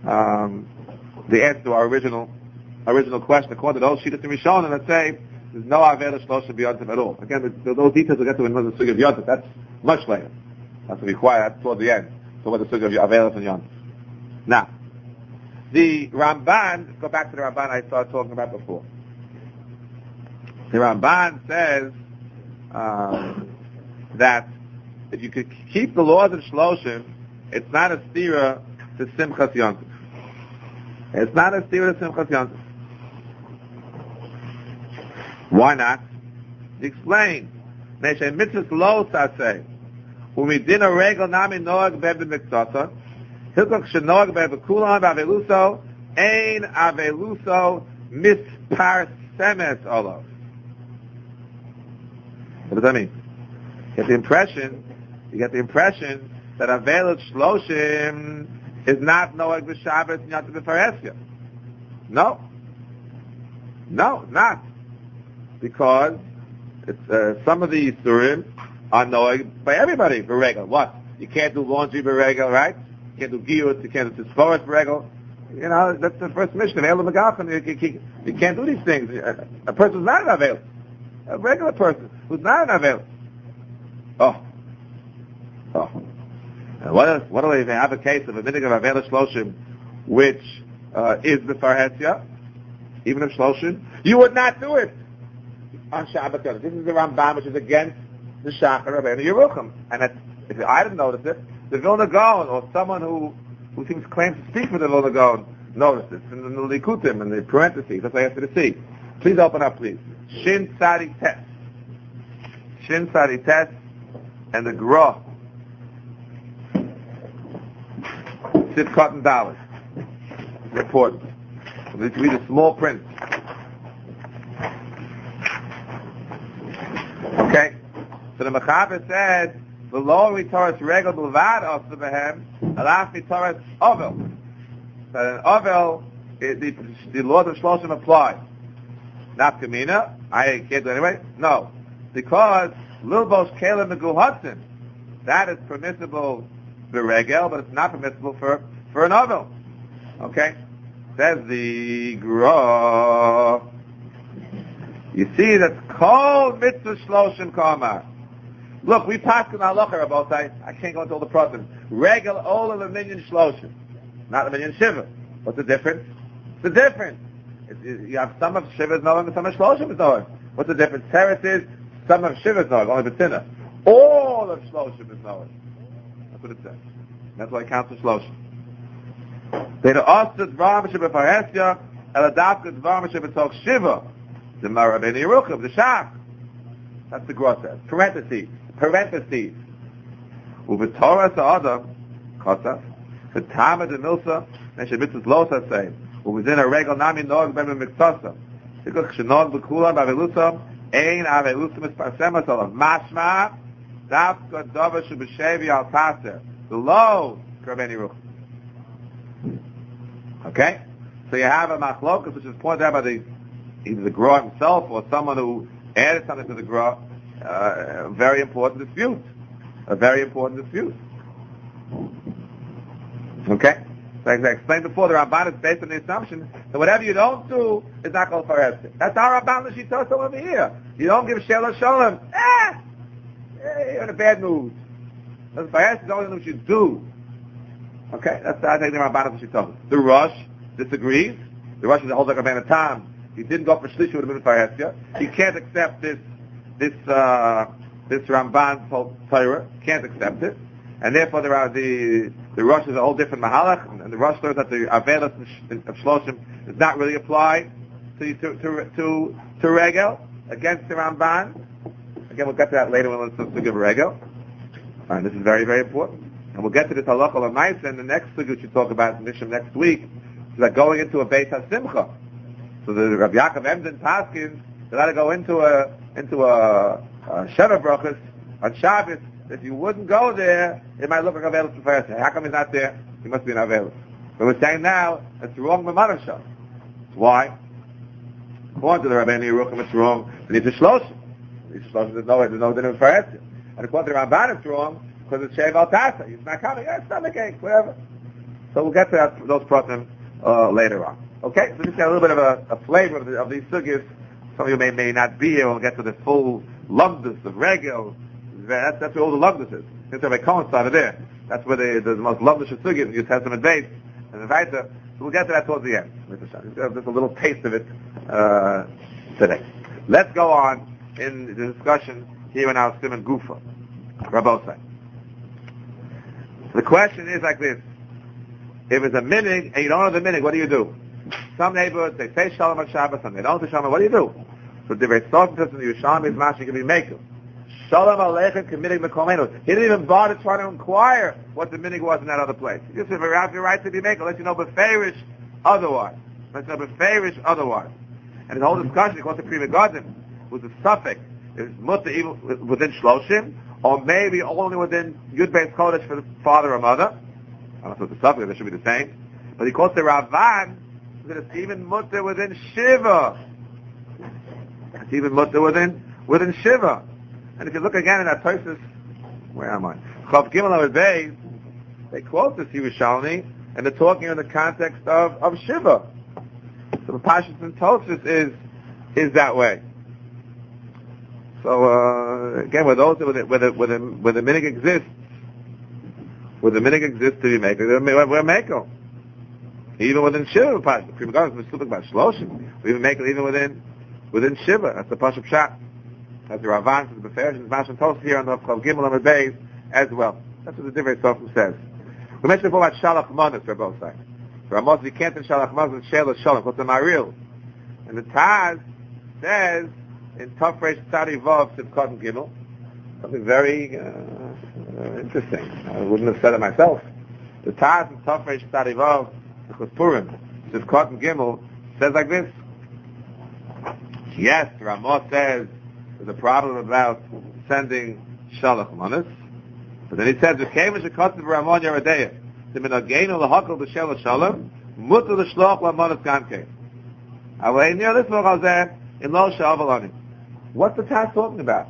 answer to our original question. According to those Shittas and Rishonim that say there's no Avelis Shloshim Yontif at all. Again, those details we'll get to in the Sugya of Yontif. That's much later. That's required. That's toward the end. So what the Sugya of Avelis and Yontif. Now, the Ramban, go back to the Ramban I started talking about before. The Ramban says that if you could keep the laws of Shloshim, it's not a stira to Simchas Yontif. It's not a stira to Simchas Yontif. Why not? He explained Neshe mitzvahs lo saseh. Umidin a regel nami noag beb b'miktasa. Hilkok shenoag beb b'kulan b'aveluso. Ein aveluso mispar semes olav. What does that mean? You get the impression that Avelut Shloshim is not Noag b'Shabbos and Yom Tov. No, not. Because it's, some of the Yisurim are Noag by everybody, Beregel. What? You can't do laundry Beregel, right? You can't do Giyut, you can't do Tisforos Beregel. You know, that's the first mission of Elam Megafon. You can't do these things. A person who's not an Avelut. A regular person who's not an Avelut. Oh. And what do we have a case of a minig of Avelut Shloshim, which is the Farhesia, even if Shloshim? You would not do it on Shabbat. This is the Rambam, which is against the Shachar Rabbeinu Yerucham. And if I didn't notice it, the Vilna Gaon, or someone who claims to speak for the Vilna Gaon, noticed it. In the Likutim, in the parentheses, that's what I have to see. Please open up, please. Shin Sadi Tes, and the Gra. Sit cotton dollars. It's important. We need to read the small print. Okay? So the Mechaber said, the law we Torah's regel b'vad also behem, alaf mi Torah's ovel. So in ovel, the laws of Shloshim apply. Not Kamina, I can't do it anyway. No. Because Lilbosh Kalem Megul Hudson, that is permissible Beregel, but it's not permissible for an ovel. Okay? Says the Gra. You see, that's called Mitzvah Shloshim Kamar. Look, we passed in halacha, Rabotai. I can't go into all the problems. Regel all of the minyan Shloshim, not the minyan Shiva. What's the difference? The difference. You have some of Shiva's knowing and some of Shloshim is knowing. What's the difference? Teretz is some of Shiva's knowing, only B'tzina. All of Shloshim is knowing. That's what it says. That's why it counts as Shloshim. They don't ask the Dvar M'Shiva Parhesya, Eladavka Dvar M'Shiva Tok Shiva, the Marabeni Yeruchim, the Shach. That's the Gra says. Parentheses. U'v'Torah Sa'adam, Kosaf, the Tamad and Milsa, and Shebitz's Losa say, within a regal nami nog ben miktasa. Because shenog b'kulam b'avelusam ein avelusam misparsemas olav mashma davka davar shebeshevi al taser below Rabbeinu Yerucham. Okay, so you have a machlokas which is pointed out by either the Gra himself or someone who added something to the Gra. A very important dispute. Okay. So as I explained before, the Ramban is based on the assumption that whatever you don't do is not called Farhesia. That's our Ramban L'Shita over here. You don't give Shelah Shalom. You're in a bad mood. That's Farhesia is only what you do. Okay, that's I think the Ramban L'Shita. The Rosh disagrees. The Rosh is a whole like a Tam. He didn't go for Shlish, would have been Farhesia. He can't accept this Ramban Torah. Can't accept it. And therefore, the Rosh is a whole different mahalach, and the Rosh learns that the Avelos of Shloshim does not really apply to Regel against the Ramban. Again, we'll get to that later when we'll give Regel. All right, this is very, very important. And we'll get to this halacha l'maisa in the next thing we should talk about in Mishim next week. Is that going into a Beis HaSimcha. So the Rabbi Yaakov Emden Paskin, they got to go into a Sheva Brachos on Shabbos. If you wouldn't go there, it might look like Avelis first. How come he's not there? He must be an Avelis. But we're saying now, it's wrong with Mamarashah. Why? According to the Rabbeinu Yerucham, it's wrong. We need to Shloshim. There's no dinner for Hesed. And according to the Ramban, it's wrong because it's Shev Al Tasa. He's not coming. Yeah, stomach ache, whatever. So we'll get to those problems later on. Okay? So just get a little bit of a flavor of these sugyas. Some of you may not be here. We'll get to the full lumdus of Regel. That's where all the lumdus is. Since Rabbi Cohen started there. That's where the most lumdus of sugyas. You have some base and the Vaita. So we'll get to that towards the end. Just a little taste of it today. Let's go on in the discussion here in our Simon Gufa. Rabbosai. The question is like this. If it's a minig and you don't know the minig, what do you do? Some neighborhoods, they say Shalom on Shabbos, some they don't say Shalom. What do you do? So the very thought in the Yerushalmi is Mashi can be Mekel. Shalom Aleichem committing Mekomenu. He didn't even bother trying to inquire what the minig was in that other place. He just said, "We have your right to be maker. Let you know beferish otherwise. Let you know beferish otherwise." And the whole discussion, of course, the Pri Megadim was a suffix. Is mutter even within Shloshim, or maybe only within Yud Beis Kodesh for the father or mother. I don't know if it's a suffix, they should be the same. But he calls the Ravan that it's even mutter within Shiva. It's even mutter within Shiva. And if you look again in that Tosfos, where am I? Chav Gimel Amud Beis, they quote this Yerushalmi, and they're talking in the context of Shiva. So the Pashas and Tosfos is that way. So again, with those where the minig exists, where the minig exists to be maker, we're maker. Even within Shiva, the Pri Megadim is speaking about Shloshim. We even make it even within Shiva. That's the Pashup Pshat. That's the Ravan, the Beferish, and Mashon Tos here on the Chav Gimel Amud Beis as well. That's what the Divrei Sofim says. We mentioned before about Shalach Manos for both sides. So Ramos, you can't in Shalach Manos and Shelah Shalom. What's the Maril? And the Taz says in Tov Reish Tzadi Vav Sivkot and Gimel something very interesting. I wouldn't have said it myself. The Taz in Tov Reish Tzadi Vav Purim Sivkot and Gimel says like this. Yes, Ramos says there's a problem about sending Shalach Manos, but then he says V'keiv Shekotzev Ramon Yeredeya Timinagenu L'Hakol B'Shelah Shalom Mutter L'Shloch L'Manos Gankein. Away near this one in Lo Shavalani. What's the Taz talking about?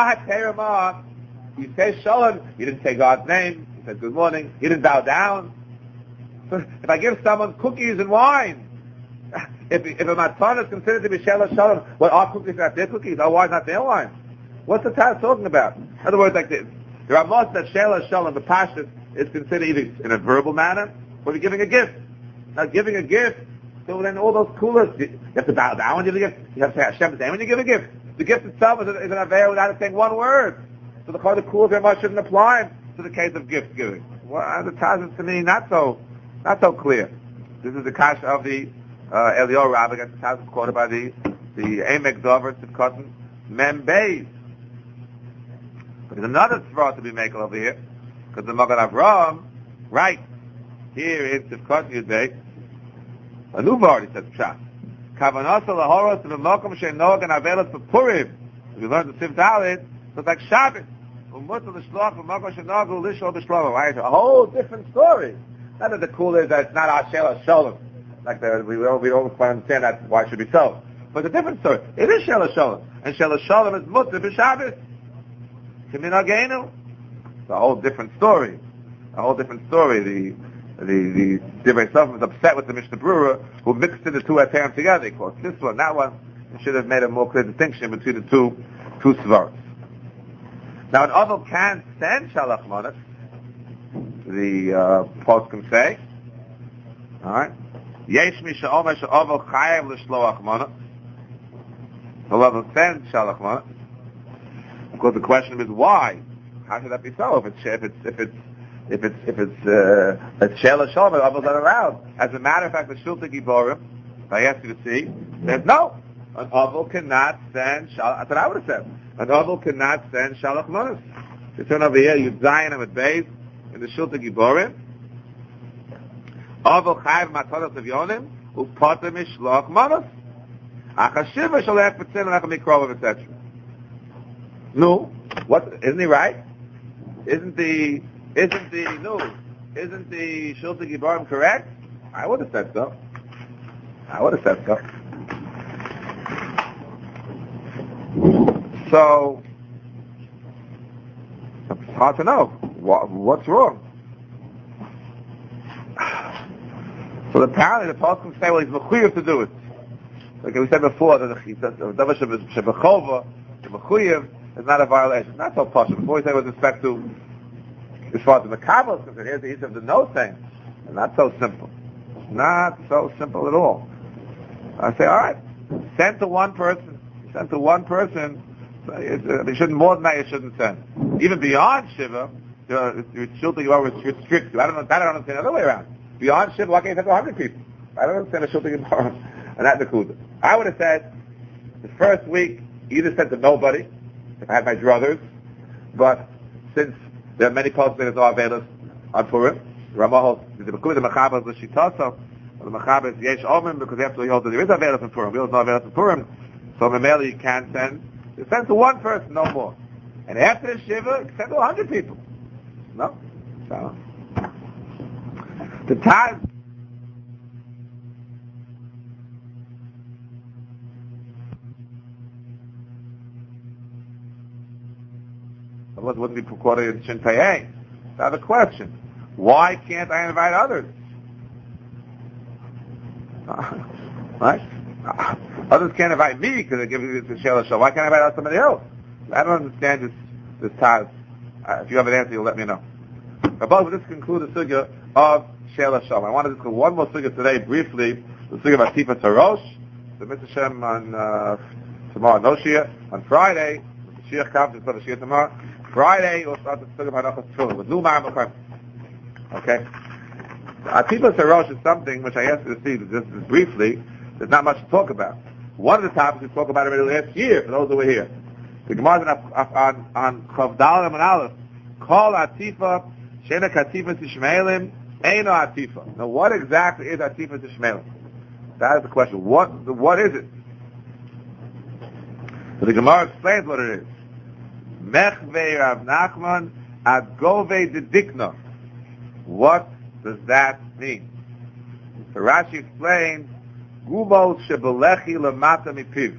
You say Shalom, you didn't say God's name, you said good morning, you didn't bow down. So if I give someone cookies and wine, if a matzah is considered to be Shelah Shalom, what are cookies not their cookies? Or wine not their wine? What's the Taz talking about? In other words, like this. There are most that Shelah Shalom, the Pashtus, is considered either in a verbal manner, or you're giving a gift. Now giving a gift, so then all those coolers, you have to bow down when you give a gift. You have to say Hashem's name when you give a gift. The gift itself is an avail without saying one word. So the Chod of Kul very much shouldn't apply to the case of gift giving. Well, the Taz is to me not so clear. This is the kasha of the Eliyahu Rabbah against the Taz is quoted by the Emek Dover Tzivkotin Mem Beis. But there's another tzvah to be made over here, because the Magen Avraham, right here in Tzivkotin Yud Beis, a new already says Pshat. Kavanasa lahoros to the mokum she'nog and avelos for Purim. We learned the Siv Dalit, so it's like Shabbos. Umutter l'shloch v'mokum she'nog u'lishol b'shlomo. Right? A whole different story. Not that the cool is that it's not our Shelah Shalom. Like we don't quite understand that why it should be so. But it's a different story. It is Shelah Shalom. And Shelah Shalom is mutter b'Shabbos. Kiminagenu. It's a whole different story. A whole different story. The Divrei Sofim was upset with the Mishnah Brura who mixed the two terms together. He quotes this one, that one. He should have made a more clear distinction between the two svaros. Now, an Oval can send Shalach Manos. The post can say, all right, Yesh mi she'omer she'oval chayav l'shloach manos. The Oval sends Shalach Manos. Of course, the question is why? How should that be so? If it's a Shelah Shalom, the Oval's not allowed. As a matter of fact, the Shulta Giborim, if I ask you to see, says no. An Oval cannot send Shalach. That's what I would have said. An Oval cannot send Shalach Manos. You turn over here, Yud Zayin Amud Beis in the Shulta Giborim. Oval Chayav Matanos of Yonim U'Poter Mishloach Manos. Achashiva Sholech B'Tzin Lechem Mikrov, etc. No, what? Isn't he right? Isn't the Shulta Giborim correct? I would have said so. So it's hard to know what's wrong. So apparently the Pasuk say, well, he's mechuyev to do it. Like we said before, that the Shebechova, the mechuyev is not a violation. Not so possible. Before we say with respect to as far as the Makabel is concerned, here's the issue of the no thing. Not so simple. Not so simple at all. I say, all right, send to one person. You shouldn't, more than that you shouldn't send. Even beyond Shiva, Shulta Giborim restricts you. I don't understand the other way around. Beyond Shiva, why can't you send to 100 people? I don't understand the Shulta Giborim. And that's the Kuda. I would have said, the first week, either sent to nobody, if I had my druthers, But since there are many poskim that are available on Purim, Ramah holds the Mechaber is the Shitasa, the Mechaber is Yesh Omen, because after he holds that there is available in Purim, we also know available in Purim, so Mameli you can't send. You send to one person, no more. And after the Shiva, you send to 100 people. No? So, the Taz, wouldn't be quoted in Shin Pei. So I have a question. Why can't I invite others? Right? Others can't invite me because they give me the Shela Show. Why can't I invite somebody else? I don't understand this Taz. If you have an answer, you'll let me know. But both of this conclude the sugya of Shela Show. I want to discuss one more sugya today, briefly. The sugya of Atifa Tarosh. The Mitzvah Shem on tomorrow, no Shia. On Friday, the Shia comes instead of Shia tomorrow. Friday, we'll start the sugya of Hanachas Tefillin with Lumar Mekhem. Okay? Atifa Tarosh is something which I asked you to see just briefly. There's not much to talk about. One of the topics we spoke about already last year, for those who were here. The Gemara on Chav Daled and Aleph, Kol Atifa, Shena Katifa Tishmaelim, Eino Atifa. Now what exactly is Atifa Tishmaelim? That is the question. What is it? So the Gemara explains what it is. Mechvei Rav Nachman Adgovei Didikna. What does that mean? So Rashi explains, Gumol Shebelechi Lamata Mipiv.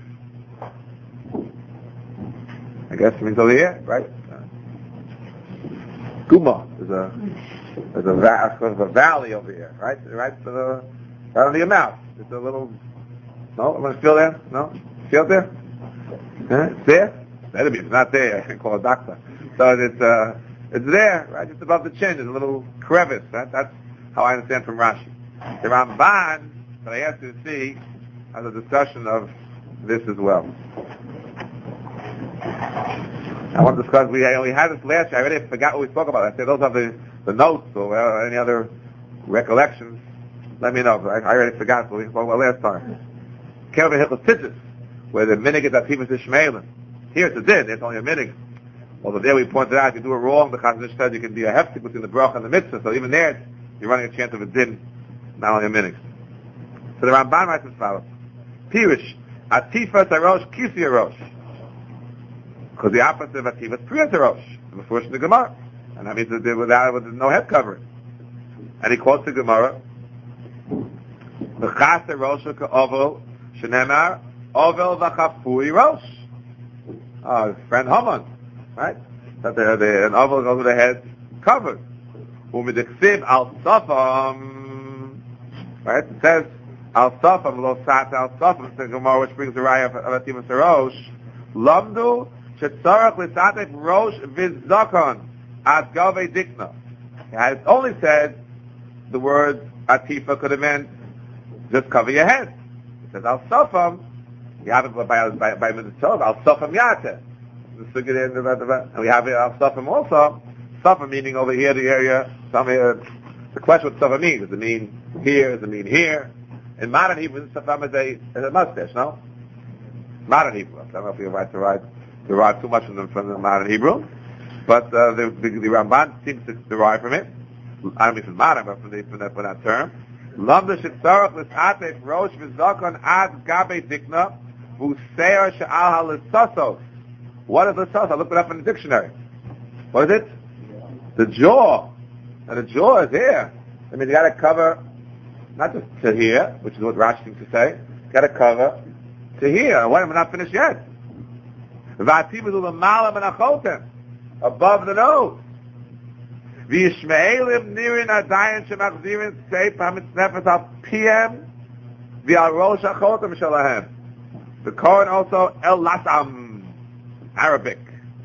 I guess it means over here, right? Guma is a valley over here, right? Right on the mouth. It's a little. No, I'm gonna feel there. No, feel it there. It's there. That'd be. It's not there. I can call a doctor. So it's there, right? Just above the chin. There's a little crevice. Right? That's how I understand from Rashi. The Ramban that I asked you to see has a discussion of this as well. I want to discuss, we had this last year, I already forgot what we spoke about. I said those are the notes or any other recollections. Let me know. I already forgot what we spoke about last time. Came over Hilchos Tzitzis, where the minig is Atifa Tishmaelim. Here it's a din, it's only a minig. Although there we pointed out, if you do it wrong, the Chazon Ish says you can be a heftik between the bracha and the mitzvah, so even there, you're running a chance of a din, not only a minig. So the Ramban writes as follows. Pirish, Atifa Tarosh Kisi Arosh. Because the opposite of Atifa is Priya Tarosh, the first in the Gemara. And that means that with no head covering. And he quotes the Gemara, V'chas Rosh Ka'ovel, Shenemar, Ovel V'chafui Rosh. Friend Haman, right? That an oval goes with the head covered. U'midiksiv al Safam, right? It says, al Safam, lo sat al Safam, the Gemara which brings the raya of Atifa Tarosh, Lamdu, Shetzarach L'satek Rosh V'Zakon Ad Gavei Dikna. It only said the word Atifa could have meant just cover your head. It says Al Safam. You have it by Mitzvah. Al Safam Yate. And we have it Al Safam also. Safam meaning over here, the area. The question what Safam means. Does it mean here? Does it mean here? In modern Hebrew, Safam is a mustache. No. Modern Hebrew. I don't know if you're right to derive too much from the modern Hebrew, but the Ramban seems to derive from it. I don't mean from modern, but from that term. Lamda shetzarach l'satef rosh v'zakon ad gabe dikna v'useir she'al ha'lisasos. What is lisasos? I looked it up in the dictionary. What is it? The jaw. And the jaw is here. I mean, you got to cover not just to here, which is what Rashi seems to say. You got to cover to here. Why am I not finished yet? Above the nose. V'yishme'elim nirin adayin shemachzirin seif ha'mitznefes al PM v'al rosh ha'chotem shalahem. The Kohen also el lasam, Arabic.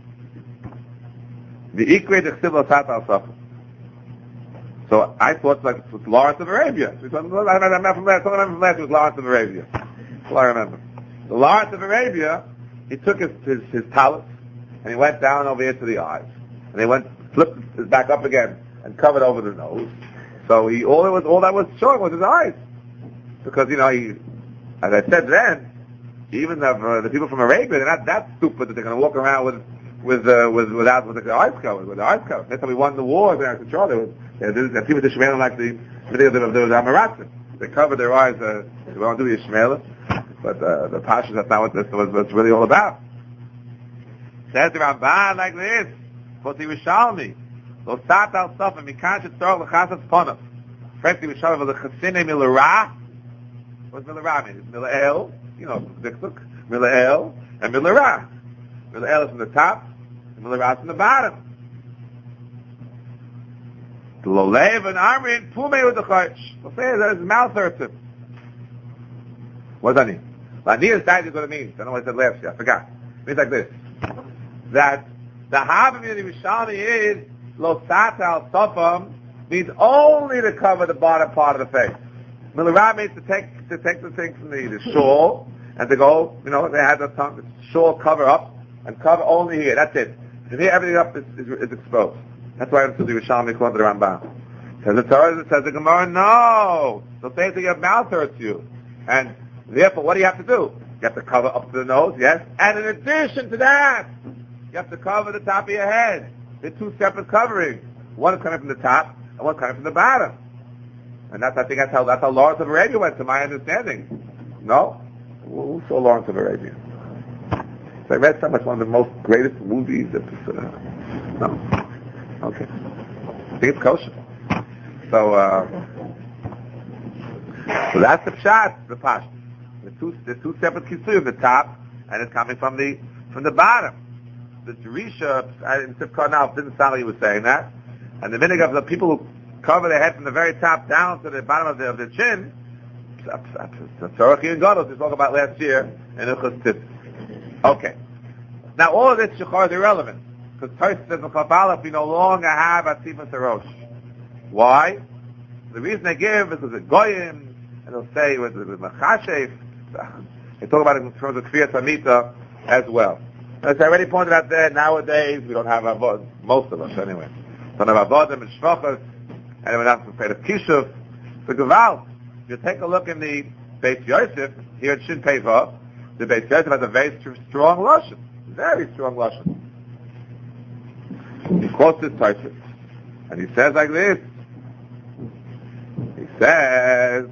The ikre dechsiv l'sat al safam. So I thought like it was Lawrence of Arabia. I remember from last year was Lawrence of Arabia. That's all I remember. The Lawrence of Arabia, he took his talus and he went down over here to the eyes, and he flipped his back up again and covered over the nose. So all that was showing was his eyes, because he, as I said then, even the people from Arabia, they're not that stupid that they're going to walk around with with the eyes covered, with the eyes covered. That's how we won the wars in Eretz Yisrael. The people of Ishmael like the Amaratim. They covered their eyes. They won't do the Ishmael, but the Pashas, that's not what this was really all about. Says the Ramban like this: "Koti Rishalmi, lo sat al sofim mikan shetzor lechasas ponav." First, Rishalmi was a chasine milarah. What's milarah mean? It's milael, diktuk, milael, and milarah. Milael is from the top, and milarah is from the bottom. The lolev and amrin pumei with the chaysh. We'll say that his mouth hurts him. What does that mean? Lanias died is what it means. I don't know what I said last year. I forgot. It means like this: that the Havim in the Rishalmi is lo sata al sofam, means only to cover the bottom part of the face. Milarah means to take the thing from the shawl and to go. They had the shawl cover up and cover only here. That's it. And here everything up is exposed. That's why I'm to the Rishalmi according to the Rambam. Says the Torah, says the Gemara, no. So say that your mouth hurts you. And therefore, what do you have to do? You have to cover up to the nose, yes? And in addition to that, you have to cover the top of your head. They're two separate coverings. One is coming from the top, and one is coming from the bottom. And I think that's how Lawrence of Arabia went, to my understanding. No? Who saw Lawrence of Arabia? So I read so much, one of the most greatest movies. No? Okay. I think it's kosher. So that's the pshat, the pash. The two separate kisuyim, the top, and it's coming from the bottom. The Jerisha in Sifkar now didn't sound like he was saying that. And the minig of the people who cover their head from the very top down to the bottom of their chin, Tzorach and Gadol, we spoke about last year in Ilchos Tzitz. Okay. Now all of this shechar is irrelevant, because Tosfos says in Chaf Aleph we no longer have Atzifas Harosh. Why? The reason they give is because it's Goyim, and they'll say with Machashef. They talk about it in terms of Kfiyat Hamita as well. As I already pointed out there, nowadays we don't have Avod, most of us anyway. Don't have Avodim and Shvachas, and we're not afraid of Kishuv. The Gewalt, if you take a look in the Beis Yosef, here at Shin Peivav, the Beis Yosef has a very strong Lashon. Very strong Lashon. He quotes this Tosfos, and he says like this. He says,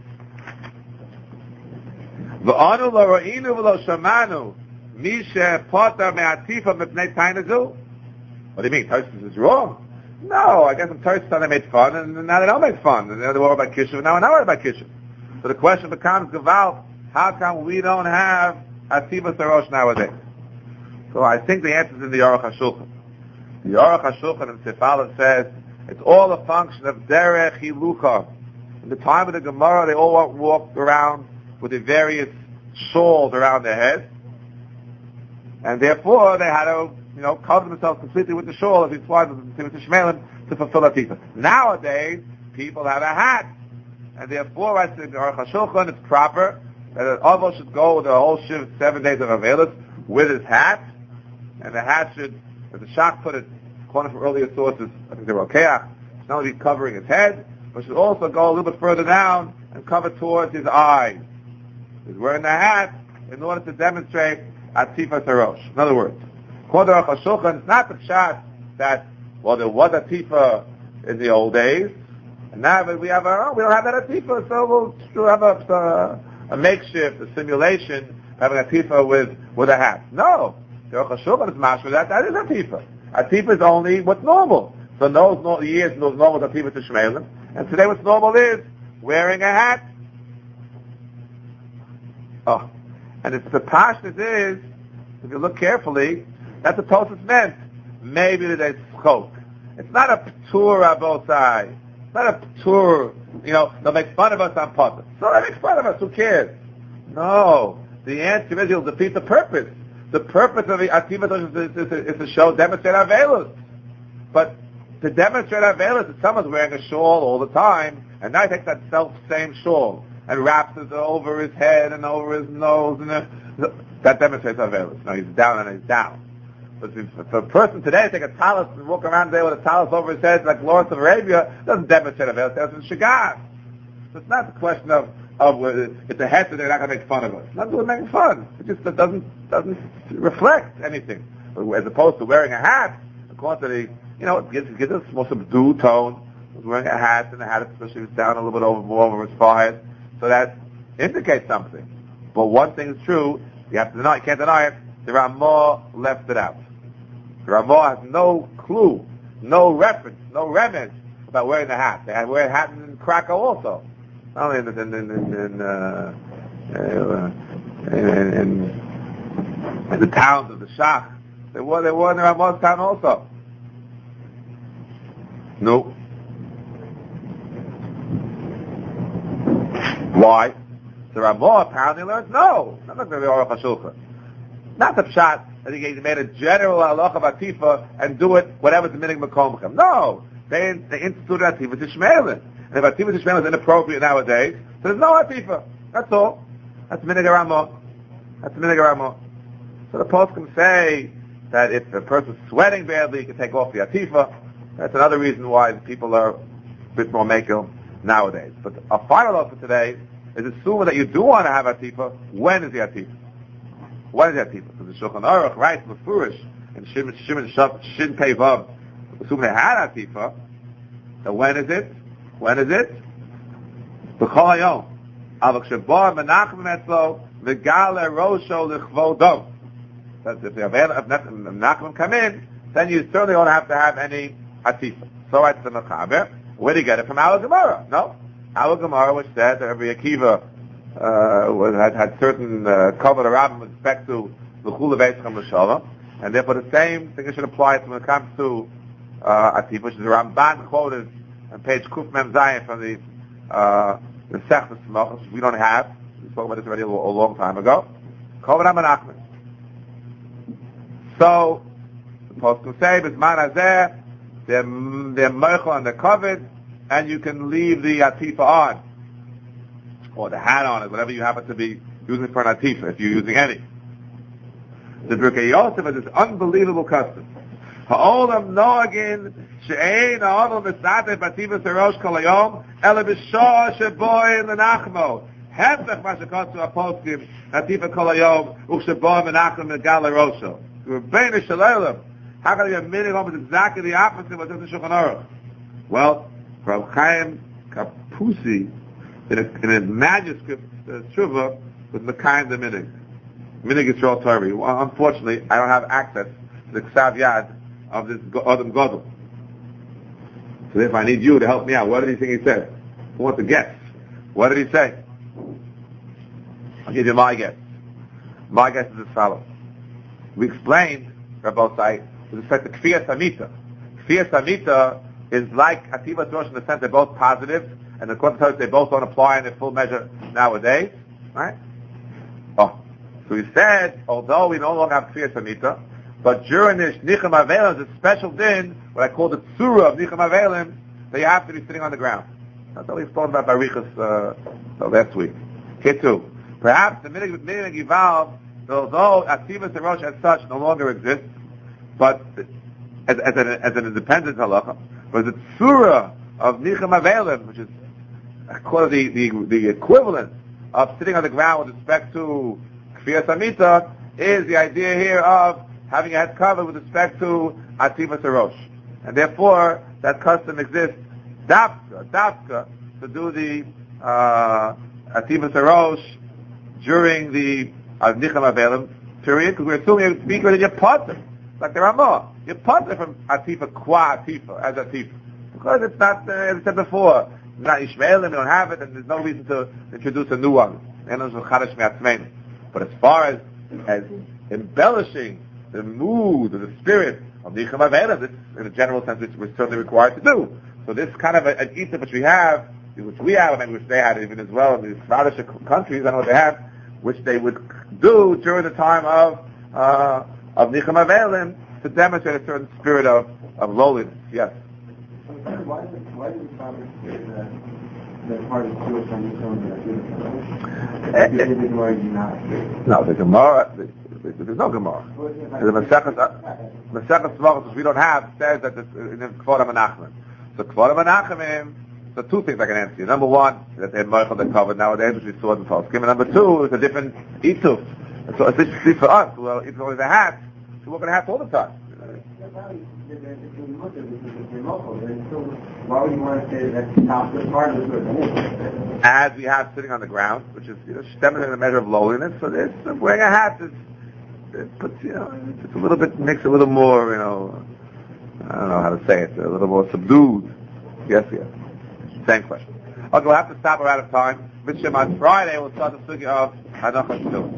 V'anu lo ra'inu v'lo shamanu mi she'potar me'atifa mepnei tainazu. What do you mean? Tosfos is wrong? No, I guess in Tosfos they made fun, and now they don't make fun. And they're worried about Kishuv, now we're not worried about Kishuv. So the question becomes, Gewalt, how come we don't have Ativas Harosh nowadays? So I think the answer is in the Aruch HaShulchan. The Aruch HaShulchan in Sefalot says, it's all a function of Derech Hilucha. In the time of the Gemara, they all walked around with the various shawls around their head, and therefore they had to, cover themselves completely with the shawl as we slide with the Shmelim to fulfill a tifa. Nowadays, people have a hat, and therefore, I say in the Aruch HaShulchan, it's proper that an Avos should go the whole shift 7 days of Avelis with his hat, and the hat should, as the Shach put it, according to earlier sources, I think they were Rokeach, should not only be covering his head, but should also go a little bit further down and cover towards his eyes. He's wearing the hat in order to demonstrate Atifas Harosh. In other words, according to Aruch HaShulchan, it's not the pshat that, there was Atifa in the old days, and now we have our own. We don't have that Atifa, so we'll have a makeshift, a simulation, having Atifa with a hat. No. The Aruch HaShulchan is mashma that is Atifa. Atifa is only what's normal. So those years, normal is Atifa to Shmelim, and today what's normal is wearing a hat. Oh. And it's the pashtus is, if you look carefully, that's what Tosfos meant. Maybe they spoke. It's not a p'tur on both sides. It's not a p'tur, they'll make fun of us on purpose. So they make fun of us, who cares? No. The answer is you'll defeat the purpose. The purpose of the Ativas is to demonstrate our veilus. But to demonstrate our veilus, if someone's wearing a shawl all the time, and now he takes that same shawl and wraps it over his head and over his nose, and that demonstrates our veilus. Now he's down and he's down. But if a person today take a talus and walk around today with a talus over his head like Lawrence of Arabia, doesn't demonstrate a veilus. That's in Shagas. So it's not the question of it's a head that they're not going to make fun of us. Not doing making fun. It just doesn't reflect anything. as opposed to wearing a hat, according to the, it gives a more subdued tone. He's wearing a hat, and the hat especially is down a little bit more over his forehead, so that indicates something. But one thing is true, you can't deny it, the Ramah left it out. The Ramah has no clue, no reference, no remez about wearing the hat. They had wear a hat in Krakow also. Not only in the towns of the Shach. They wore in the Ramah's town also. No. Why? The Ramah apparently learns no. Not like the Aruch HaShulchan. Not the pshat that he made a general halacha about tifa and do it whatever's the minig makomchem. No, they instituted atifa tishmeilin. And if atifa tishmeilin is inappropriate nowadays, so there's no atifa. That's all. That's minig Ramah. That's minig Ramah. So the post can say that if a person's sweating badly, he can take off the atifa. That's another reason why people are a bit more makel nowadays. But a final law for today is assuming that you do want to have atifa. When is the atifa? When is the atifa? So the Shulchan Aruch writes Mefurish and Shin Pei Vav, assuming they had atifa. So when is it? When is it? B'chol hayom. Avak sheba menachem etzlo megale rosho lichvodom. That's if Menachem come in, then you certainly don't have to have any atifa. So writes the Mechaber. Where do you get it from? Our Gemara? No. Our Gemara, which said that Rabbi Akiva had certain covered around with respect to the Chula Beischam L'Shalom, and therefore the same thing should apply to when it comes to atifa, which is Ramban quoted on page Kuf Mem Zayin from the Sech Smach, which we don't have. We spoke about this already a long time ago. Covered Menachem. So the post can say, "Bisman hazeh, they're meichel and they're covered, and you can leave the atifa on, or the hat on, or whatever you happen to be using for an atifa, if you're using any." The Birkei Yosef has this unbelievable custom. Ha'olam noagin she'ein ha'odol misateh b'atifa serosh kol hayom ela b'shah sheboy l'nachmo hefech ma shekotzu aposkim atifa kol hayom u'sheboy menachem megala rosho. Rebbeinu Shalom. How can you have meaning almost exactly the opposite of what's in the Shulchan Aruch? Well, from Chaim Kapusi, in a manuscript, Tshuva, with Mekayim the Minig. Minig Yisrael Torah. Well, unfortunately, I don't have access to the Ksav Yad of this Adam Godel. So if I need you to help me out, what did he think he said? Who wants to guess? What did he say? I'll give you my guess. My guess is as follows. We explained, Rabbosai, with respect to Kfiyas Hamita. Kfiyas Hamita is like Ativas Rosh in the sense they're both positive, and according to Torah, they both don't apply in their full measure nowadays, right? Oh, so he said, although we no longer have Kfiyas Hamita, but during this Nicham Avelim, there's a special din, what I call the Tzura of Nicham Avelim, that you have to be sitting on the ground. That's what we spoke about Barichas last week. Here too. Perhaps the Minig evolved, although Ativas Rosh as such no longer exists, but as an independent halacha, but the Tzura of Nicham Avelim, which is called the equivalent of sitting on the ground with respect to Kfiyas Hamita, is the idea here of having a head covered with respect to Ativas Rosh. And therefore, that custom exists, dafka, to do the Ativas Rosh during the Nicham Avelim period, because we're assuming you're speaking with your partner, like the Ramah. You're partner from Atifa, qua Atifa, as Atifa. Because it's not, as I said before, not Ishmaelim, we don't have it, and there's no reason to introduce a new one. But as far as embellishing the mood or the spirit of the Nicham Avelim, this, in a general sense, which we're certainly required to do. So this kind of an Easter which we have, and maybe which they had even as well in the Scottish countries, I know what they have, which they would do during the time of Nicham Avelim to demonstrate a certain spirit of lowliness. Yes. Why did the Father say that part of Jewish on his own that No, the Gemara, there's no Gemara. The Masechet Smachos, which we don't have, says that it's in Kvoda Menachem. So Kvoda Menachem, so two things I can answer you. Number one, that they're Meichel, they're covered nowadays, which we saw in the Poskim. And number two, it's a different Ituf. So it's for us, well, it's only the hat. we're going to have to all the time. Why would you want to say that the top good part of the As we have sitting on the ground, which is stemming in a measure of lowliness, so this wearing a hat it puts it's a little bit makes it a little more I don't know how to say it, a little more subdued. Yes. Same question. Okay, we'll have to stop. We're out of time. Mishim, on Friday we'll start the sugya of Hanachas too.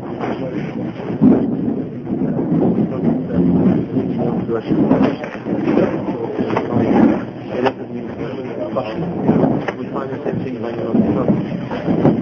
We find the same thing when you're